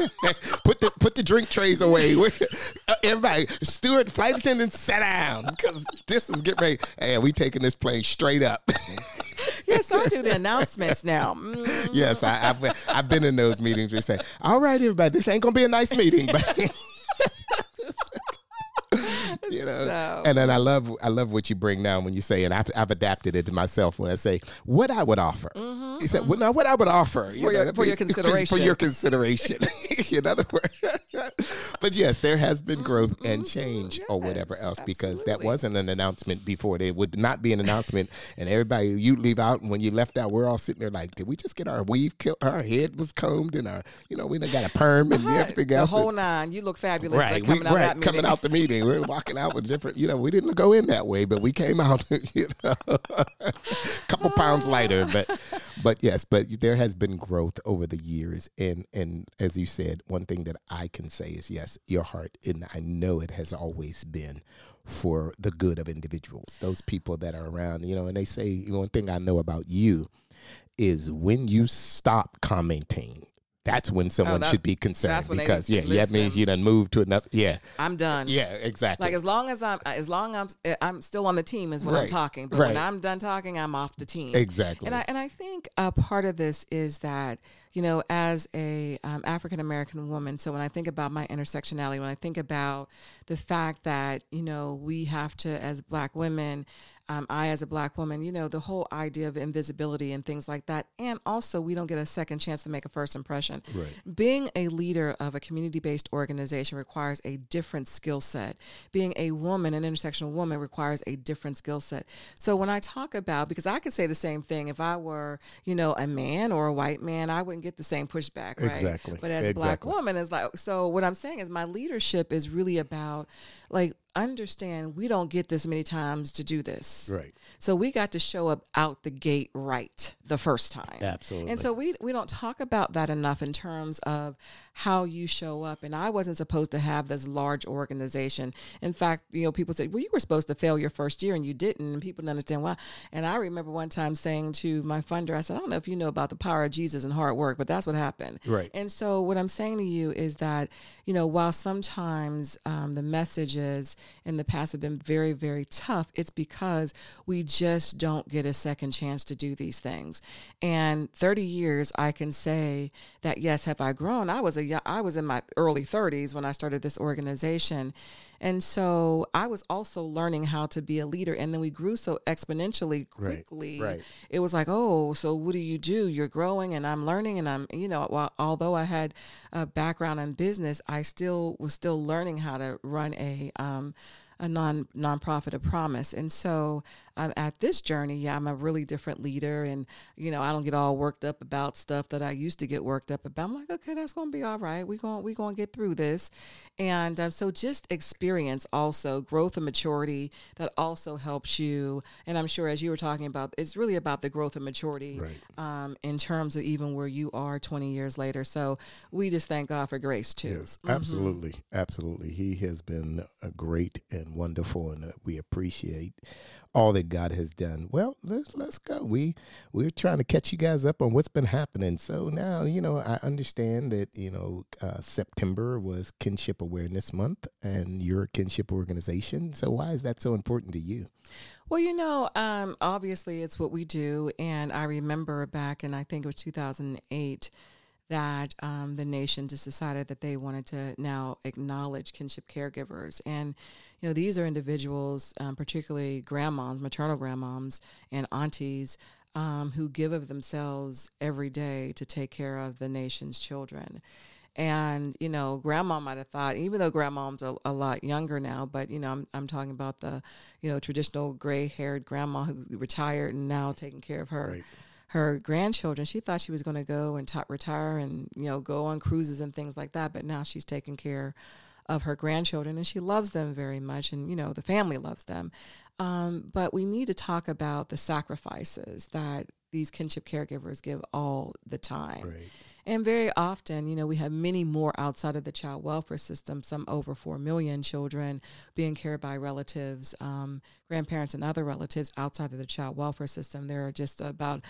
Put the drink trays away. Everybody, steward, flight attendants, sit down, because this is getting ready. Hey, we taking this plane straight up. Yes, I'll do the announcements now. Yes, I've been in those meetings. We say, all right, everybody, this ain't going to be a nice meeting, but you know. So. And then I love what you bring down when you say, and I've adapted it to myself when I say what I would offer. You said, well, now what I would offer for your consideration. For your consideration. In other words, but yes, there has been growth and change or whatever else, because that wasn't an announcement before. There would not be an announcement, and everybody you leave out, and when you left out, we're all sitting there like, did we just get our weave killed? Our head was combed, and our, we done got a perm and everything else. The whole nine. You look fabulous. Right, coming out the meeting. We're walking out with different. We didn't go in that way, but we came out, a couple pounds lighter. But yes, but there has been growth over the years, and as you said, one thing that I can say is yes, your heart, and I know it has always been for the good of individuals, those people that are around, and they say, one thing I know about you is when you stop commenting, that's when someone should be concerned, because that means you done moved to another. Yeah, I'm done. Yeah, exactly. Like as long as I'm still on the team is when I'm talking, but when I'm done talking, I'm off the team. Exactly. And I think part of this is that as a African American woman, so when I think about my intersectionality, when I think about the fact that we have to, as Black women. I, as a Black woman, the whole idea of invisibility and things like that. And also, we don't get a second chance to make a first impression. Right. Being a leader of a community-based organization requires a different skill set. Being a woman, an intersectional woman, requires a different skill set. So when I talk about, because I could say the same thing, if I were, a man or a white man, I wouldn't get the same pushback, right? Exactly. But as a Black woman, it's like, so what I'm saying is my leadership is really about, like, understand we don't get this many times to do this. Right. So we got to show up out the gate right the first time. Absolutely. And so we don't talk about that enough in terms of how you show up. And I wasn't supposed to have this large organization. In fact, people say, well, you were supposed to fail your first year and you didn't. And people don't understand why. And I remember one time saying to my funder, I said, I don't know if you know about the power of Jesus and hard work, but that's what happened. Right. And so what I'm saying to you is that, while sometimes the messages in the past have been very, very tough, it's because we just don't get a second chance to do these things. And 30 years, I can say that, yes, have I grown? I was in my early 30s when I started this organization. And so I was also learning how to be a leader. And then we grew so exponentially quickly. Right. It was like, oh, so what do? You're growing and I'm learning. And I'm, although I had a background in business, I was still learning how to run a nonprofit, a Promise. And so at this journey, I'm a really different leader. And, I don't get all worked up about stuff that I used to get worked up about. I'm like, okay, that's going to be all right. We're going to get through this. And so just experience also growth and maturity that also helps you. And I'm sure, as you were talking about, it's really about the growth and maturity in terms of even where you are 20 years later. So we just thank God for grace too. Yes, absolutely. Absolutely. He has been great and wonderful, and we appreciate all that God has done. Well, let's go. We're trying to catch you guys up on what's been happening. So now, I understand that, September was Kinship Awareness Month, and you're a kinship organization. So why is that so important to you? Well, obviously it's what we do. And I remember back in, I think it was 2008, that the nation just decided that they wanted to now acknowledge kinship caregivers. And, these are individuals, particularly grandmoms, maternal grandmoms and aunties, who give of themselves every day to take care of the nation's children. And, grandma might have thought, even though grandmoms are a lot younger now, but, I'm talking about the, traditional gray-haired grandma who retired and now taking care of her. Right. Her grandchildren. She thought she was going to go and retire and, go on cruises and things like that. But now she's taking care of her grandchildren and she loves them very much. And, the family loves them. But we need to talk about the sacrifices that these kinship caregivers give all the time. Right. And very often, we have many more outside of the child welfare system, some over 4 million children being cared by relatives, grandparents and other relatives outside of the child welfare system. There are just about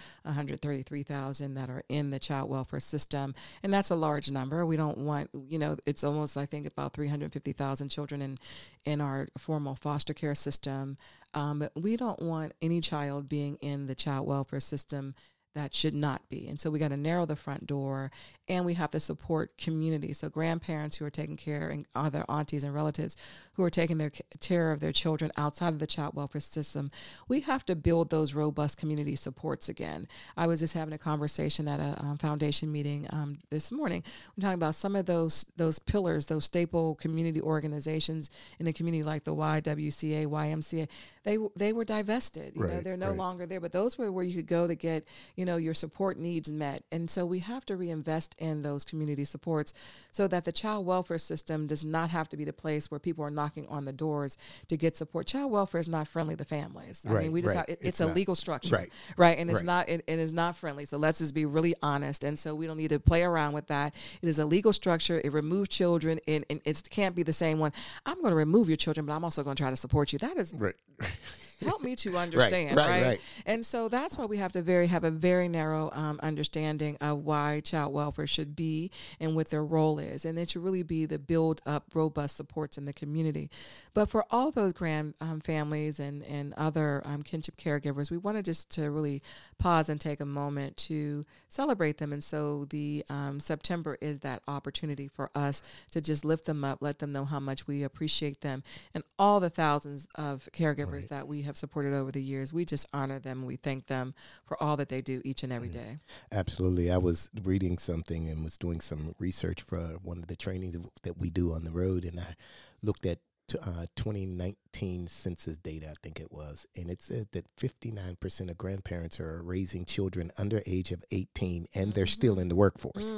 133,000 that are in the child welfare system. And that's a large number. We don't want, it's almost, I think, about 350,000 children in our formal foster care system. But we don't want any child being in the child welfare system that should not be. And so we got to narrow the front door, and we have to support community. So grandparents who are taking care, and other aunties and relatives who are taking care of their children outside of the child welfare system, we have to build those robust community supports again. I was just having a conversation at a foundation meeting this morning. I'm talking about some of those pillars, those staple community organizations in a community like the YWCA, YMCA. They were divested. You know, they're no longer there. But those were where you could go to get, you know, your support needs met. And so we have to reinvest in those community supports so that the child welfare system does not have to be the place where people are knocking on the doors to get support. Child welfare is not friendly to families. I mean, we just have, it's a legal structure, right? And it's not it is not friendly. So let's just be really honest. And so we don't need to play around with that. It is a legal structure. It removes children, and it can't be the same one. I'm going to remove your children, but I'm also going to try to support you. That is help me to understand, right? And so that's why we have to have a very narrow understanding of why child welfare should be and what their role is. And it should really be the build up robust supports in the community. But for all those grand families and other kinship caregivers, we wanted just to really pause and take a moment to celebrate them. And so the September is that opportunity for us to just lift them up, let them know how much we appreciate them, and all the thousands of caregivers that we have supported over the years. We just honor them and we thank them for all that they do each and every day. Absolutely. I was reading something and was doing some research for one of the trainings that we do on the road, and I looked at 2019 census data, I think it was, and it said that 59% of grandparents are raising children under age of 18, and they're still in the workforce.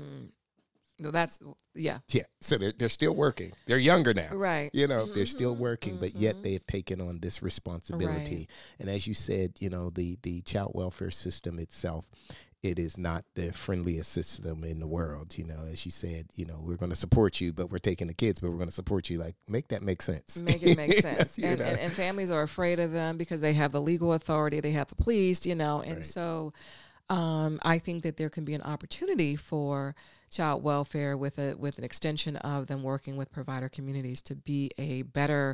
No, that's yeah. So they're still working. They're younger now, right? You know, they're still working, but yet they've taken on this responsibility. Right. And as you said, you know, the child welfare system itself, it is not the friendliest system in the world. You know, as you said, you know, we're going to support you, but we're taking the kids, but we're going to support you. Like, make that make sense. Make it make sense. And families are afraid of them because they have the legal authority, they have the police, you know, and so I think that there can be an opportunity for child welfare with an extension of them working with provider communities to be a better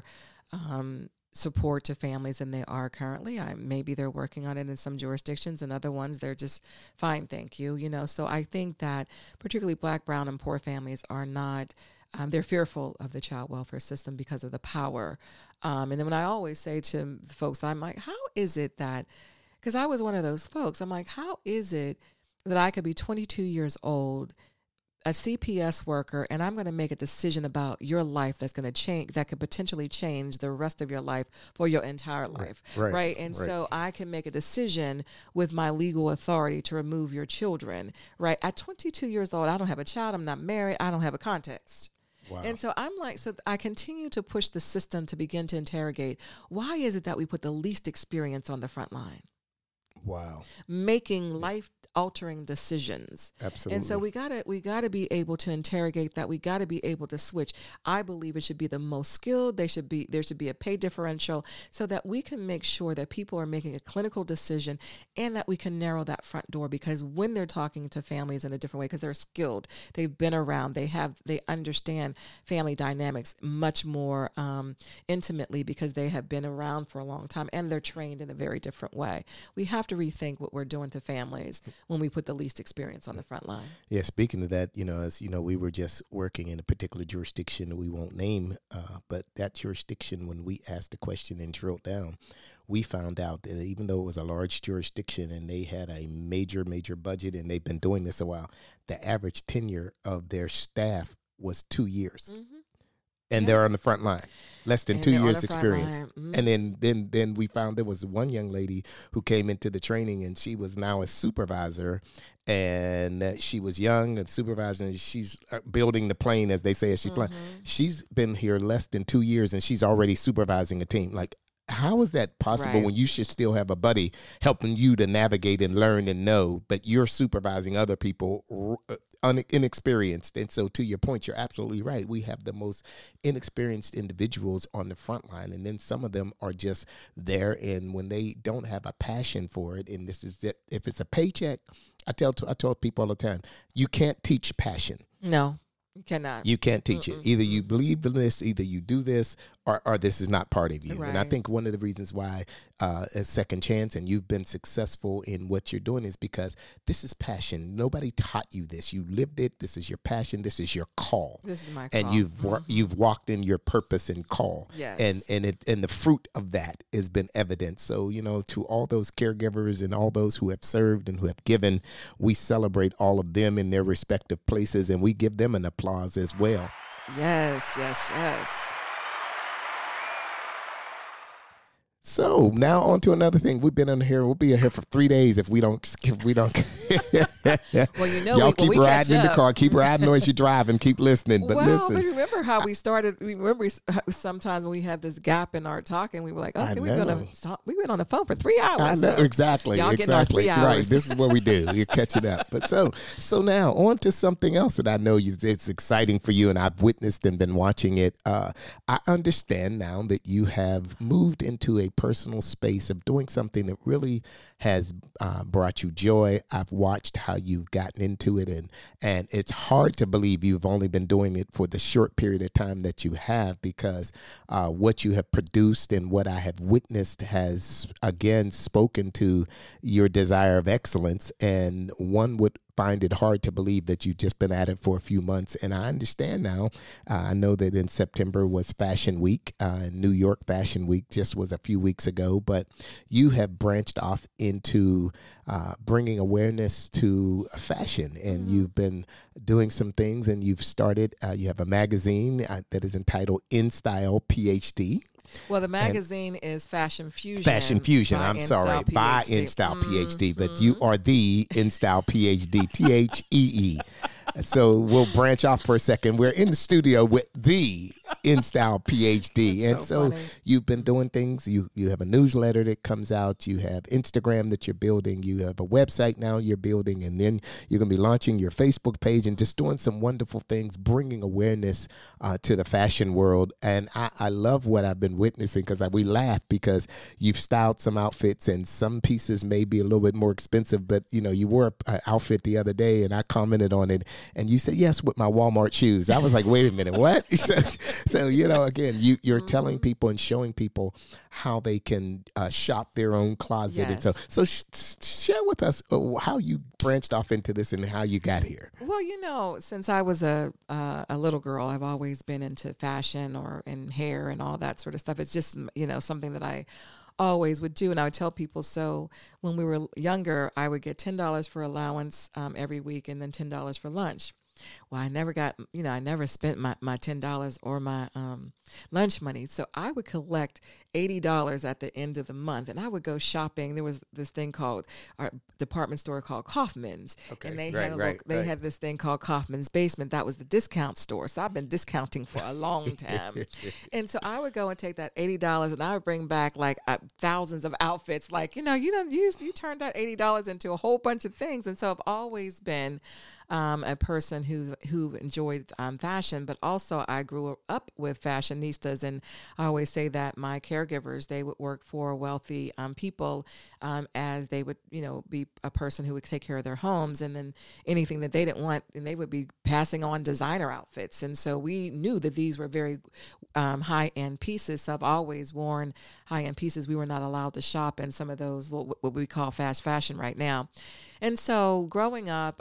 support to families than they are currently. Maybe they're working on it in some jurisdictions, and other ones they're just fine, thank you. You know, so I think that particularly Black, brown, and poor families are not. They're fearful of the child welfare system because of the power. And then when I always say to the folks, I'm like, how is it that? Because I was one of those folks. I'm like, how is it that I could be 22 years old, a CPS worker, and I'm going to make a decision about your life that's going to change, that could potentially change the rest of your life for your entire life, right? And so I can make a decision with my legal authority to remove your children, right? At 22 years old, I don't have a child, I'm not married, I don't have a context. Wow. And so I'm like, so I continue to push the system to begin to interrogate, why is it that we put the least experience on the front line? Wow. Making life-altering decisions. Absolutely. And so we gotta be able to interrogate that. We gotta be able to switch. I believe it should be the most skilled. There should be a pay differential so that we can make sure that people are making a clinical decision and that we can narrow that front door, because when they're talking to families in a different way, because they're skilled, they've been around, they understand family dynamics much more intimately because they have been around for a long time and they're trained in a very different way. We have to rethink what we're doing to families when we put the least experience on the front line. Yeah, speaking of that, you know, as you know, we were just working in a particular jurisdiction we won't name, but that jurisdiction, when we asked the question and drilled down, we found out that even though it was a large jurisdiction and they had a major budget and they've been doing this a while, the average tenure of their staff was 2 years. Mm-hmm. And they're on the front line, less than 2 years experience. Mm-hmm. And then we found there was one young lady who came into the training, and she was now a supervisor, and she was young and supervising, and she's building the plane, as they say, as she's flying. She's been here less than 2 years, and she's already supervising a team. Like, how is that possible when you should still have a buddy helping you to navigate and learn and know, but you're supervising other people inexperienced? And so to your point, you're absolutely right. We have the most inexperienced individuals on the front line, and then some of them are just there, and when they don't have a passion for it, and this is that, if it's a paycheck, I tell people all the time, you can't teach passion. No. You cannot. You can't teach it. Either you believe in this, either you do this, or this is not part of you. Right. And I think one of the reasons why a second chance and you've been successful in what you're doing is because this is passion. Nobody taught you this. You lived it. This is your passion. This is your call. This is my call. And you've walked in your purpose and call. Yes. And the fruit of that has been evident. So, to all those caregivers and all those who have served and who have given, we celebrate all of them in their respective places, and we give them an applause as well. Yes, yes, yes. So now on to another thing. We've been in here. We'll be here for 3 days if we don't. Well, y'all keep riding in the car. Keep riding as you're driving. Keep listening. But listen. But remember how we started. Remember sometimes when we had this gap in our talking, we were like, okay, we're gonna stop. We went on the phone for 3 hours. I know, so exactly. Y'all getting our 3 hours. Right. This is what we do. You're catching up. But so now on to something else that I know it's exciting for you, and I've witnessed and been watching it. I understand now that you have moved into a personal space of doing something that really has brought you joy. I've watched how you've gotten into it, and it's hard to believe you've only been doing it for the short period of time that you have, because what you have produced and what I have witnessed has again spoken to your desire of excellence. And one would find it hard to believe that you've just been at it for a few months. And I understand now. I know that in September was Fashion Week. New York Fashion Week just was a few weeks ago. But you have branched off into bringing awareness to fashion. And you've been doing some things, and you've started, you have a magazine that is entitled In Style PhD. Well, the magazine is Fashion Fusion. Fashion Fusion. I'm sorry, by In Style PhD, but you are the In Style PhD, THEE. So we'll branch off for a second. We're in the studio with the In Style PhD. And so you've been doing things. You have a newsletter that comes out. You have Instagram that you're building. You have a website now you're building. And then you're going to be launching your Facebook page and just doing some wonderful things, bringing awareness to the fashion world. And I love what I've been witnessing, because we laugh because you've styled some outfits, and some pieces may be a little bit more expensive. But, you wore an outfit the other day, and I commented on it. And you said, yes, with my Walmart shoes. I was like, wait a minute, what? So again, you're telling people and showing people how they can shop their own closet. Yes. And so share with us how you branched off into this and how you got here. Well, since I was a little girl, I've always been into fashion or in hair and all that sort of stuff. It's just, something that I always would do. And I would tell people, so when we were younger, I would get $10 for allowance every week, and then $10 for lunch. Well, I never got, I never spent my $10 or my lunch money. So I would collect $80 at the end of the month, and I would go shopping. There was this thing called our department store called Kaufman's. Okay, and they had this thing called Kaufman's Basement. That was the discount store. So I've been discounting for a long time. And so I would go and take that $80, and I would bring back like thousands of outfits. Like, you turned that $80 into a whole bunch of things. And so I've always been a person who enjoyed fashion, but also I grew up with fashionistas, and I always say that my caregivers, they would work for wealthy people, as they would be a person who would take care of their homes, and then anything that they didn't want, and they would be passing on designer outfits. And so we knew that these were very high-end pieces. So I've always worn high-end pieces. We were not allowed to shop in some of those, what we call fast fashion right now. And so growing up,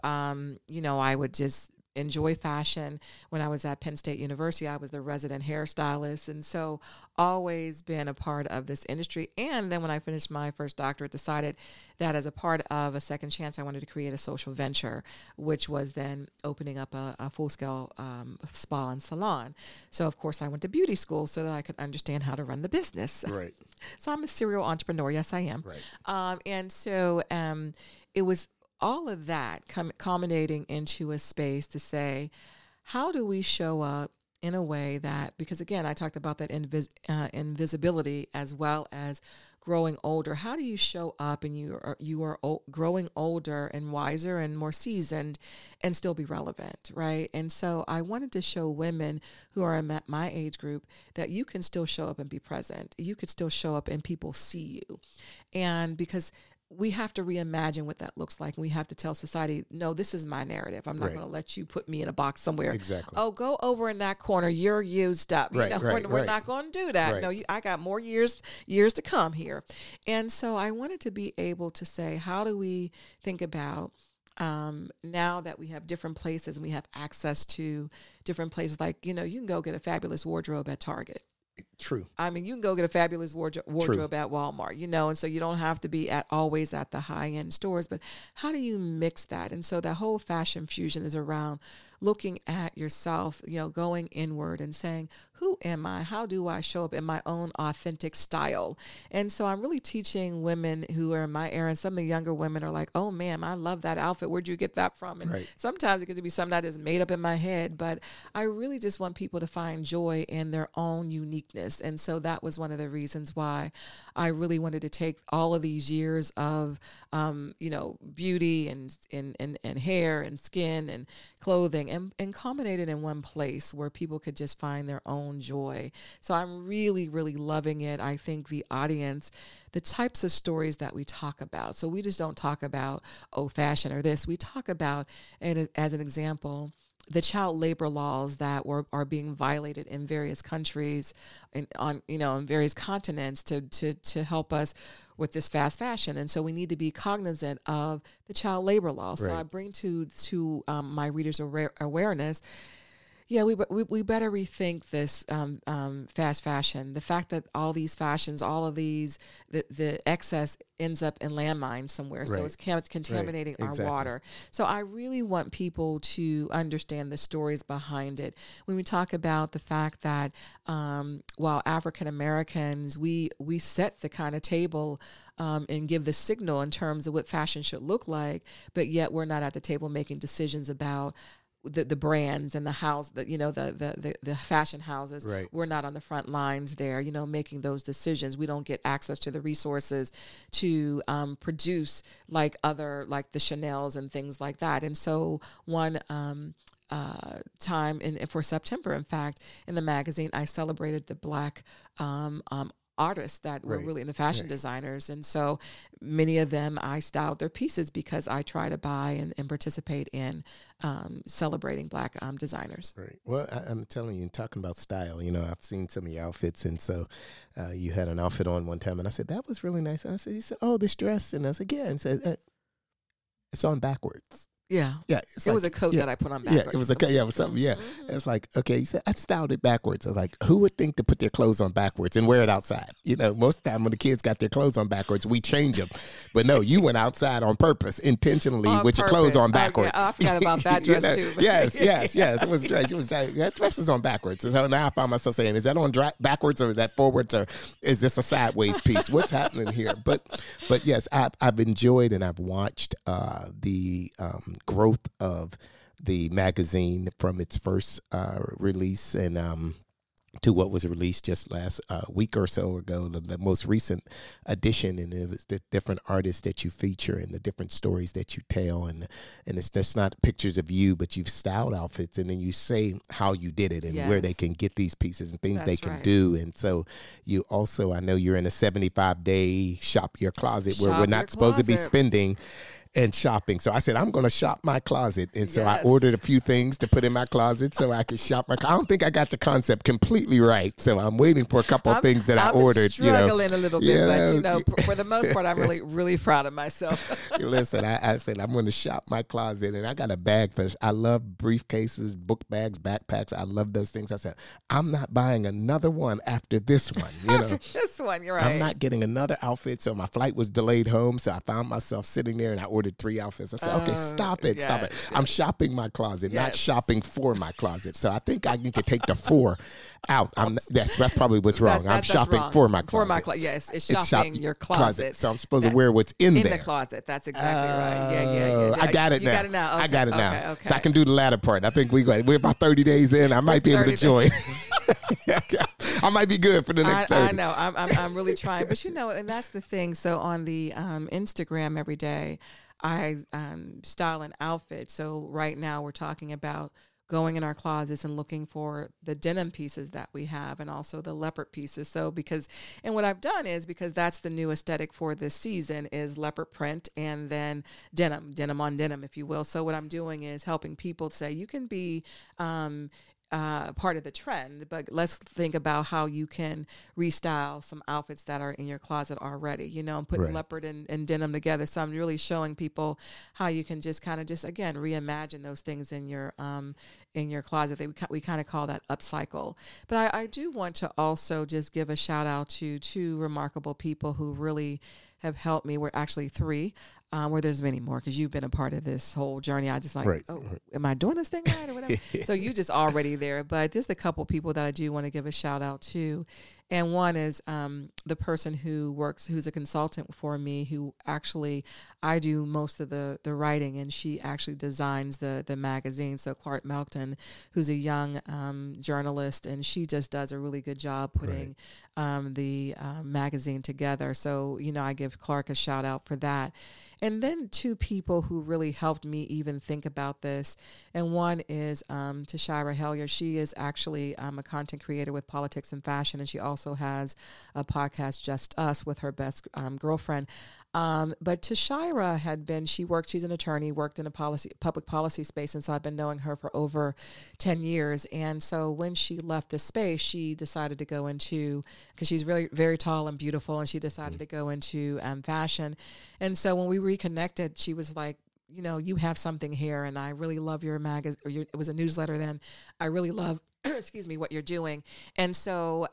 I would just enjoy fashion. When I was at Penn State University, I was the resident hairstylist. And so always been a part of this industry. And then when I finished my first doctorate, decided that as a part of a second chance, I wanted to create a social venture, which was then opening up a full-scale spa and salon. So, of course, I went to beauty school so that I could understand how to run the business. Right. So I'm a serial entrepreneur. Yes, I am. Right. And so it was all of that culminating into a space to say, how do we show up in a way that, because again, I talked about that invisibility as well as growing older. How do you show up and you are growing older and wiser and more seasoned and still be relevant, right? And so I wanted to show women who are in my age group that you can still show up and be present. You could still show up and people see you. And because we have to reimagine what that looks like. And we have to tell society, no, this is my narrative. I'm not Right. going to let you put me in a box somewhere. Exactly. Oh, go over in that corner. You're used up. Right, We're not going to do that. Right. No, I got more years to come here. And so I wanted to be able to say, how do we think about now that we have different places and we have access to different places, like, you can go get a fabulous wardrobe at Target. True. I mean, you can go get a fabulous wardrobe at Walmart, and so you don't have to be always at the high end stores, but how do you mix that? And so that whole fashion fusion is around looking at yourself, going inward and saying, who am I? How do I show up in my own authentic style? And so I'm really teaching women who are in my era, and some of the younger women are like, oh man, I love that outfit. Where'd you get that from? And Right. sometimes it gets to be something that is made up in my head, but I really just want people to find joy in their own uniqueness. And so that was one of the reasons why I really wanted to take all of these years of, beauty and hair and skin and clothing and culminate it in one place where people could just find their own joy. So I'm really, really loving it. I think the audience, the types of stories that we talk about. So we just don't talk about, fashion or this. We talk about it as an example, the child labor laws that are being violated in various countries and in various continents to help us with this fast fashion. And so we need to be cognizant of the child labor laws. Right. So I bring to my readers' awareness. Yeah, we better rethink this fast fashion. The fact that all these fashions, all of these, the excess ends up in landmines somewhere. Right. So it's contaminating Right. our Exactly. water. So I really want people to understand the stories behind it. When we talk about the fact that while African Americans, we set the kind of table and give the signal in terms of what fashion should look like, but yet we're not at the table making decisions about the brands and the house, the fashion houses. Right. We're not on the front lines there, making those decisions. We don't get access to the resources to produce like the Chanels and things like that. And so one time for September, in fact, in the magazine, I celebrated the Black artists that were Right. really in the fashion Right. designers. And so many of them, I styled their pieces because I try to buy and participate in celebrating Black designers. Right. Well, I'm telling you, and talking about style, I've seen some of your outfits. And so you had an outfit on one time, and I said, that was really nice. And I said, you said, oh, this dress. And I said, yeah. And said, it's on backwards. Yeah. Yeah. It was a coat that I put on backwards. Yeah, it was a coat. Yeah, it was something. Yeah. Mhm. It's like, okay, you said, I styled it backwards. I was like, who would think to put their clothes on backwards and wear it outside? Most of the time when the kids got their clothes on backwards, we change them. But no, you went outside on purpose, intentionally, with your clothes on backwards. I forgot about that dress too. Yes. It was right. She was like, that dress is on backwards. So now I found myself saying, is that on backwards or is that forwards or is this a sideways piece? What's happening here? But yes, I've enjoyed and I've watched the growth of the magazine from its first release and to what was released just last week or so ago, the most recent edition. And it was the different artists that you feature and the different stories that you tell. And it's just not pictures of you, but you've styled outfits and then you say how you did it and where they Yes. can get these pieces and things they That's can right. do. And so you also, I know you're in a 75-day shop your closet where Shop we're your not supposed to be closet. spending and shopping. So I said, I'm going to shop my closet. And so I Yes. ordered a few things to put in my closet so I could shop my I don't think I got the concept completely right. So I'm waiting for a couple of things that I ordered. Struggling a little bit, Yeah. but for the most part, I'm really, really proud of myself. Listen, I said, I'm going to shop my closet. And I got a bag for I love briefcases, book bags, backpacks. I love those things. I said, I'm not buying another one after this one. This one, you're right. I'm not getting another outfit. So my flight was delayed home. So I found myself sitting there and I ordered 3 outfits. I said, okay, stop it. yes, I'm shopping my closet, not Yes. shopping for my closet. So I think I need to take the 4 out. That's probably what's wrong. I'm That's shopping wrong. for my closet. For my closet. Yes, it's It's shopping your closet. So I'm supposed to wear what's in there. the closet. That's exactly right. Yeah. I got it You now. got it now. I Okay, got it now. Okay. So I can do the latter part. I think we're about 30 days in. I might be able to 30 join. I might be good for the next 30. I know. I'm really trying, but and that's the thing. So on the Instagram every day, I style an outfit. So right now we're talking about going in our closets and looking for the denim pieces that we have and also the leopard pieces. So and what I've done is, because that's the new aesthetic for this season, is leopard print and then denim on denim, if you will. So what I'm doing is helping people say you can be part of the trend, but let's think about how you can restyle some outfits that are in your closet already, and put leopard and denim together. So I'm really showing people how you can just again reimagine those things in your closet. We kind of call that upcycle. But I do want to also just give a shout out to two remarkable people who really have helped me. We're actually three. Where there's many more, because you've been a part of this whole journey. I just am I doing this thing right or whatever? So you just already there. But just a couple people that I do want to give a shout out to. And one is the person who's a consultant for me, who actually, I do most of the writing, and she actually designs the magazine. So Clark Melton, who's a young journalist, and she just does a really good job putting the magazine together. So, I give Clark a shout out for that. And then two people who really helped me even think about this. And one is Tashira Hellier. She is actually a content creator with Politics and Fashion, and she also has a podcast, Just Us, with her best girlfriend. But Tashira she's an attorney, worked in a public policy space. And so I've been knowing her for over 10 years. And so when she left the space, she decided to go into, because she's really very tall and beautiful, and she decided to go into fashion. And so when we reconnected, she was like, you have something here, and I really love your magazine, it was a newsletter then. I really love, what you're doing. And so,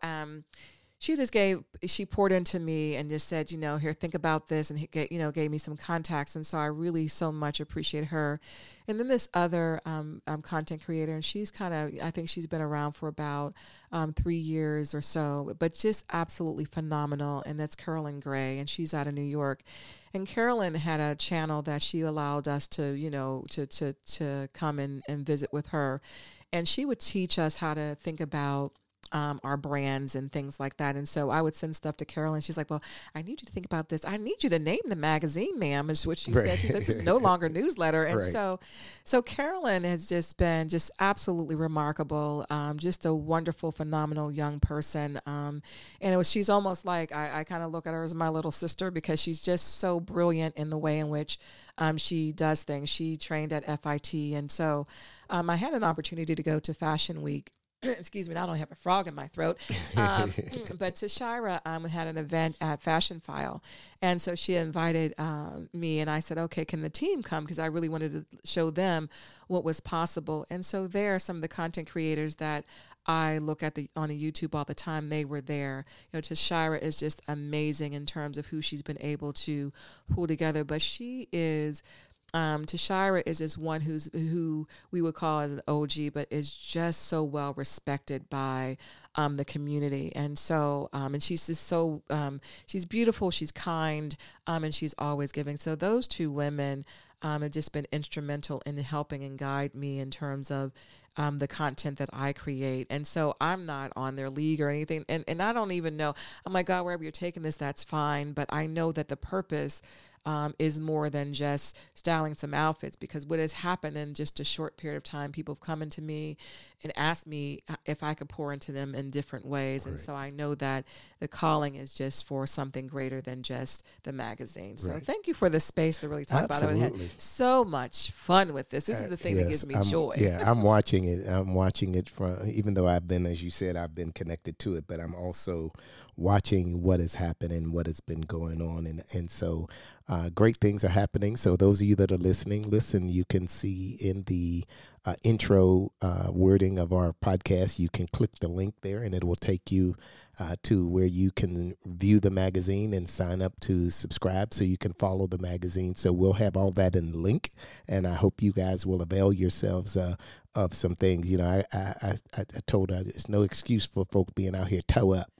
she poured into me and just said, here, think about this, and gave me some contacts. And so I really so much appreciate her. And then this other content creator, and she's I think she's been around for about 3 years or so, but just absolutely phenomenal. And that's Carolyn Gray, and she's out of New York. And Carolyn had a channel that she allowed us to, to come and visit with her. And she would teach us how to think about our brands and things like that. And so I would send stuff to Carolyn. She's like, well, I need you to think about this. I need you to name the magazine, ma'am, is what she said. This is no longer newsletter. And so Carolyn has just been just absolutely remarkable, just a wonderful, phenomenal young person. And she's almost like, I kind of look at her as my little sister, because she's just so brilliant in the way in which she does things. She trained at FIT. And so I had an opportunity to go to Fashion Week. Excuse me, I don't have a frog in my throat. But Tashira had an event at Fashion File. And so she invited me, and I said, okay, can the team come? Because I really wanted to show them what was possible. And so there are some of the content creators that I look at on the YouTube all the time. They were there. Tashira is just amazing in terms of who she's been able to pull together. But she is... Tashira is this one who we would call as an OG, but is just so well respected by the community. And so, and she's just so, she's beautiful, she's kind, and she's always giving. So those two women have just been instrumental in helping and guide me in terms of the content that I create. And so I'm not on their league or anything. And I don't even know, I'm like, God, wherever you're taking this, that's fine. But I know that the purpose is more than just styling some outfits, because what has happened in just a short period of time, people have come into me and asked me if I could pour into them in different ways. Right. And so I know that the calling is just for something greater than just the magazine. So thank you for the space to really talk about it. I had so much fun with this. This is the thing that gives me joy. Yeah, I'm watching it. I'm watching it from, even though I've been, as you said, I've been connected to it, but I'm also watching what is happening, what has been going on. And so great things are happening. So those of you that are listening, listen, you can see in the intro wording of our podcast, you can click the link there, and it will take you to where you can view the magazine and sign up to subscribe so you can follow the magazine. So we'll have all that in the link, and I hope you guys will avail yourselves of some things. I told her there's no excuse for folk being out here toe up.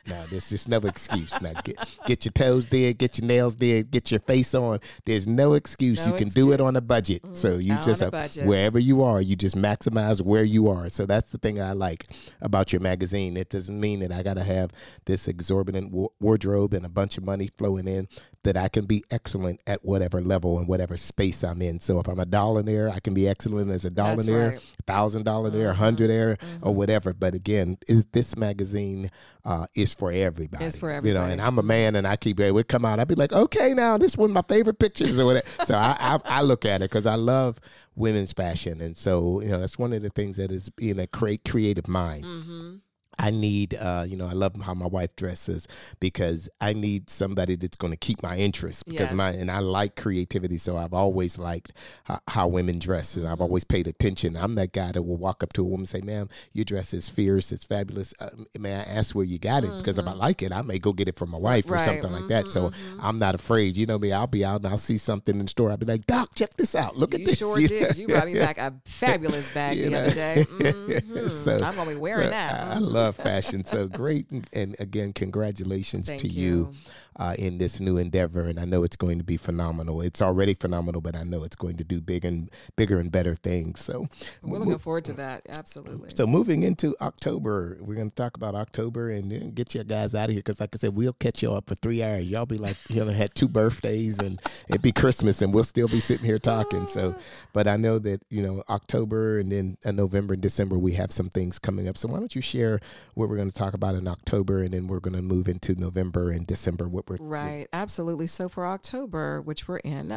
Now, there's just no excuse. Now, get your toes did, get your nails did, get your face on. There's no excuse. You can do it on a budget. So you just wherever you are, you just maximize where you are. So that's the thing I like about your magazine. It doesn't mean that I got to have this exorbitant wardrobe and a bunch of money flowing in. That I can be excellent at whatever level and whatever space I'm in. So if I'm a dollionaire, I can be excellent as a dollionaire, $1,000 $100 or whatever. But again, this magazine is for everybody. It's for everybody. And I'm a man, and it would come out. I'd be like, okay, now this is one of my favorite pictures or whatever. So I look at it because I love women's fashion, and so that's one of the things that is being a creative mind. Mm-hmm. I need, I love how my wife dresses because I need somebody that's going to keep my interest because and I like creativity. So I've always liked how women dress, and I've always paid attention. I'm that guy that will walk up to a woman and say, ma'am, your dress is fierce. It's fabulous. May I ask where you got it? Because if I like it, I may go get it from my wife or something like that. So I'm not afraid. You know me, I'll be out and I'll see something in the store. I'll be like, Doc, check this out. Look at this. You sure did. You brought me back a fabulous bag the other day. Mm-hmm. So I'm going to be wearing that. I love fashion. So great. And again, congratulations to you in this new endeavor. And I know it's going to be phenomenal. It's already phenomenal, but I know it's going to do bigger and better things. So we're looking forward to that. Absolutely. So moving into October, we're going to talk about October and then get you guys out of here. Because like I said, we'll catch you up for 3 hours. Y'all be like, had 2 birthdays and it'd be Christmas and we'll still be sitting here talking. So, but I know that, October and then November and December, we have some things coming up. So why don't you share what we're going to talk about in October, and then we're going to move into November and December. Right, absolutely. So for October, which we're in,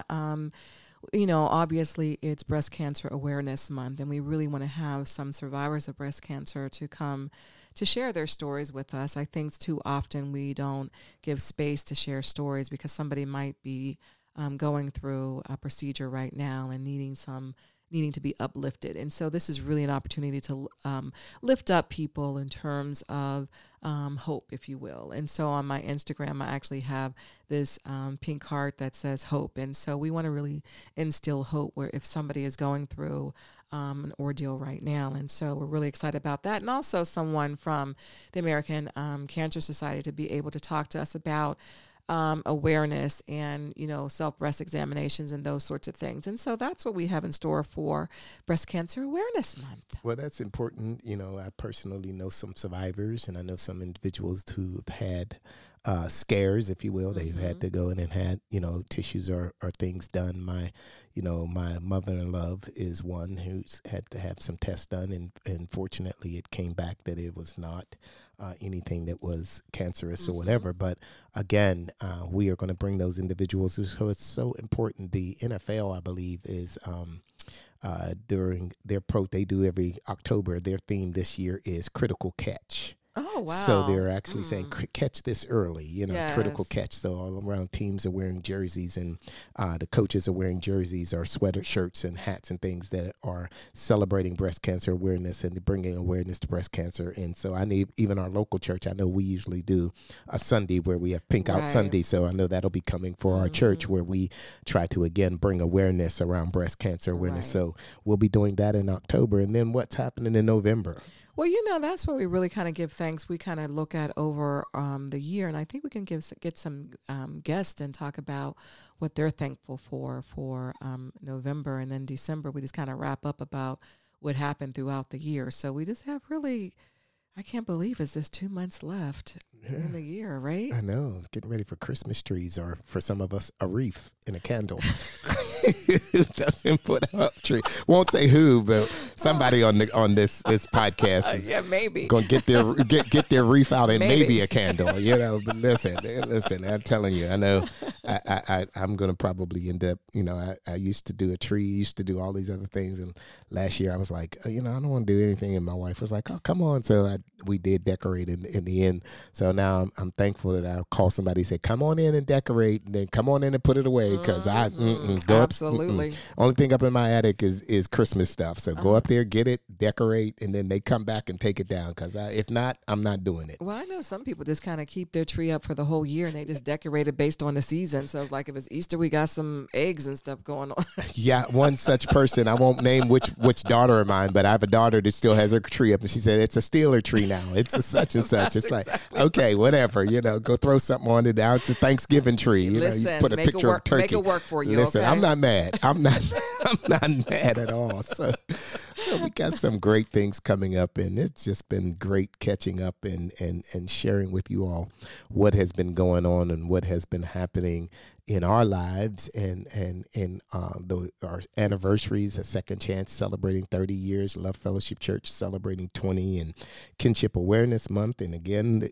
obviously it's Breast Cancer Awareness Month, and we really want to have some survivors of breast cancer to come to share their stories with us. I think too often we don't give space to share stories because somebody might be going through a procedure right now and needing to be uplifted. And so this is really an opportunity to lift up people in terms of hope, if you will. And so on my Instagram, I actually have this pink heart that says hope. And so we want to really instill hope where if somebody is going through an ordeal right now. And so we're really excited about that. And also someone from the American Cancer Society to be able to talk to us about awareness and, self-breast examinations and those sorts of things. And so that's what we have in store for Breast Cancer Awareness Month. Well, that's important. I personally know some survivors, and I know some individuals who have had scares, if you will. They've had to go in and had, tissues or things done. My mother-in-law is one who's had to have some tests done, and fortunately it came back that it was not anything that was cancerous or whatever. But again, we are going to bring those individuals. So it's so important. The NFL, I believe, is during their they do every October. Their theme this year is critical catch. Oh, wow. So they're actually saying, catch this early, critical catch. So all around teams are wearing jerseys, and the coaches are wearing jerseys or sweater shirts and hats and things that are celebrating breast cancer awareness and bringing awareness to breast cancer. And so even our local church, I know we usually do a Sunday where we have Pink Out Sunday. So I know that'll be coming for our church where we try to, again, bring awareness around breast cancer awareness. So we'll be doing that in October. And then what's happening in November? Well, that's where we really kind of give thanks. We kind of look at over the year, and I think we can get some guests and talk about what they're thankful for November, and then December. We just kind of wrap up about what happened throughout the year. So we just have really, I can't believe it's just 2 months left in the year, right? I know. It's getting ready for Christmas trees, or for some of us, a wreath and a candle. Who doesn't put up tree? Won't say who, but somebody on this podcast is maybe gonna get their wreath out and maybe a candle. But listen. I'm telling you, I know I'm gonna probably end up. I used to do a tree, used to do all these other things, and last year I was like, I don't want to do anything, and my wife was like, oh, come on. So we did decorate in the end. So now I'm thankful that I called somebody and said, come on in and decorate, and then come on in and put it away, because go up. Absolutely. Only thing up in my attic is Christmas stuff. So go up there, get it, decorate, and then they come back and take it down. Because if not, I'm not doing it. Well, I know some people just kind of keep their tree up for the whole year, and they just decorate it based on the season. So like if it's Easter, we got some eggs and stuff going on. Yeah, one such person. I won't name which daughter of mine, but I have a daughter that still has her tree up, and she said it's a Steeler tree now. It's a such and such. It's like, okay, Day, whatever, go throw something on it. Now it's a Thanksgiving tree. Listen, you put a make picture of turkey. Make it work for you. Listen, okay? I'm not mad. I'm not mad at all. So we got some great things coming up, and it's just been great catching up and sharing with you all what has been going on and what has been happening in our lives, and our anniversaries, a Second Chance celebrating 30 years, Love Fellowship Church celebrating 20, and Kinship Awareness Month, and again,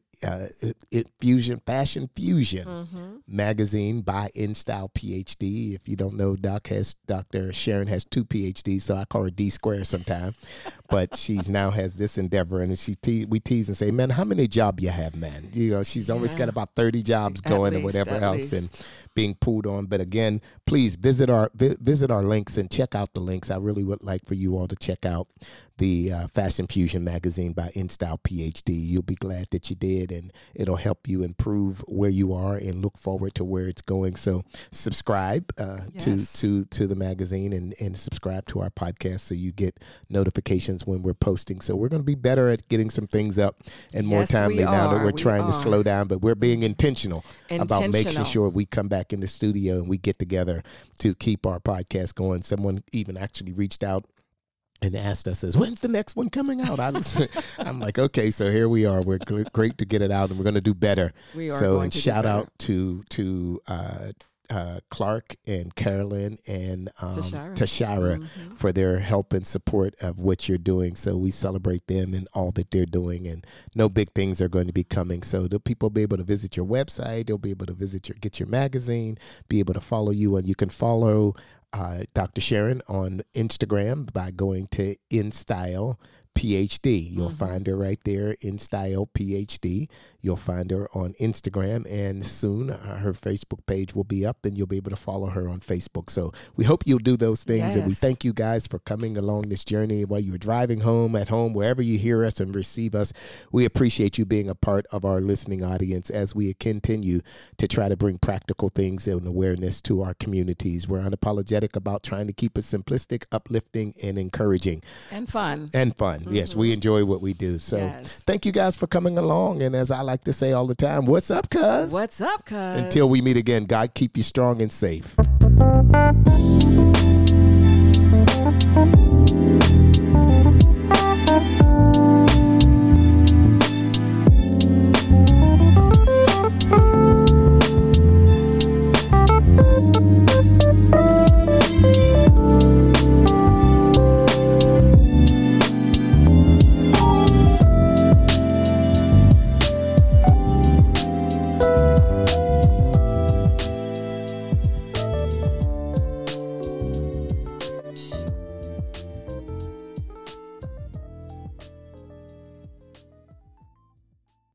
Fashion Fusion magazine by InStyle PhD. If you don't know, Dr. Sharon has 2 PhDs, so I call her D square sometimes. But she's now has this endeavor, and we tease and say, "Man, how many jobs you have, man?" She's always got about 30 jobs going and whatever else, and being pulled on. But again, please visit our links and check out the links. I really would like for you all to check out the Fashion Fusion magazine by InStyle PhD. You'll be glad that you did, and it'll help you improve where you are and look forward to where it's going. So subscribe to the magazine and subscribe to our podcast so you get notifications when we're posting. So we're going to be better at getting some things up and more timely now that we're trying to slow down, but we're being intentional about making sure we come back in the studio and we get together to keep our podcast going. Someone even actually reached out and asked us, "When's the next one coming out?" I'm like, okay, so here we are. We're great to get it out, and we're going to do better. We are so, going and to shout do better. out to Clark and Carolyn and Tashara for their help and support of what you're doing. So we celebrate them and all that they're doing, and no big things are going to be coming. So the people will be able to visit your website. They'll be able to get your magazine, be able to follow you, and you can follow Dr. Sharon on Instagram by going to InStyle PhD. You'll find her right there, InStyle PhD. You'll find her on Instagram, and soon her Facebook page will be up, and you'll be able to follow her on Facebook. So we hope you'll do those things, and we thank you guys for coming along this journey while you're driving home, at home, wherever you hear us and receive us. We appreciate you being a part of our listening audience as we continue to try to bring practical things and awareness to our communities. We're unapologetic about trying to keep it simplistic, uplifting, and encouraging. And fun. Yes, we enjoy what we do. So thank you guys for coming along. And as I like to say all the time, what's up, cuz? What's up, cuz? Until we meet again, God keep you strong and safe.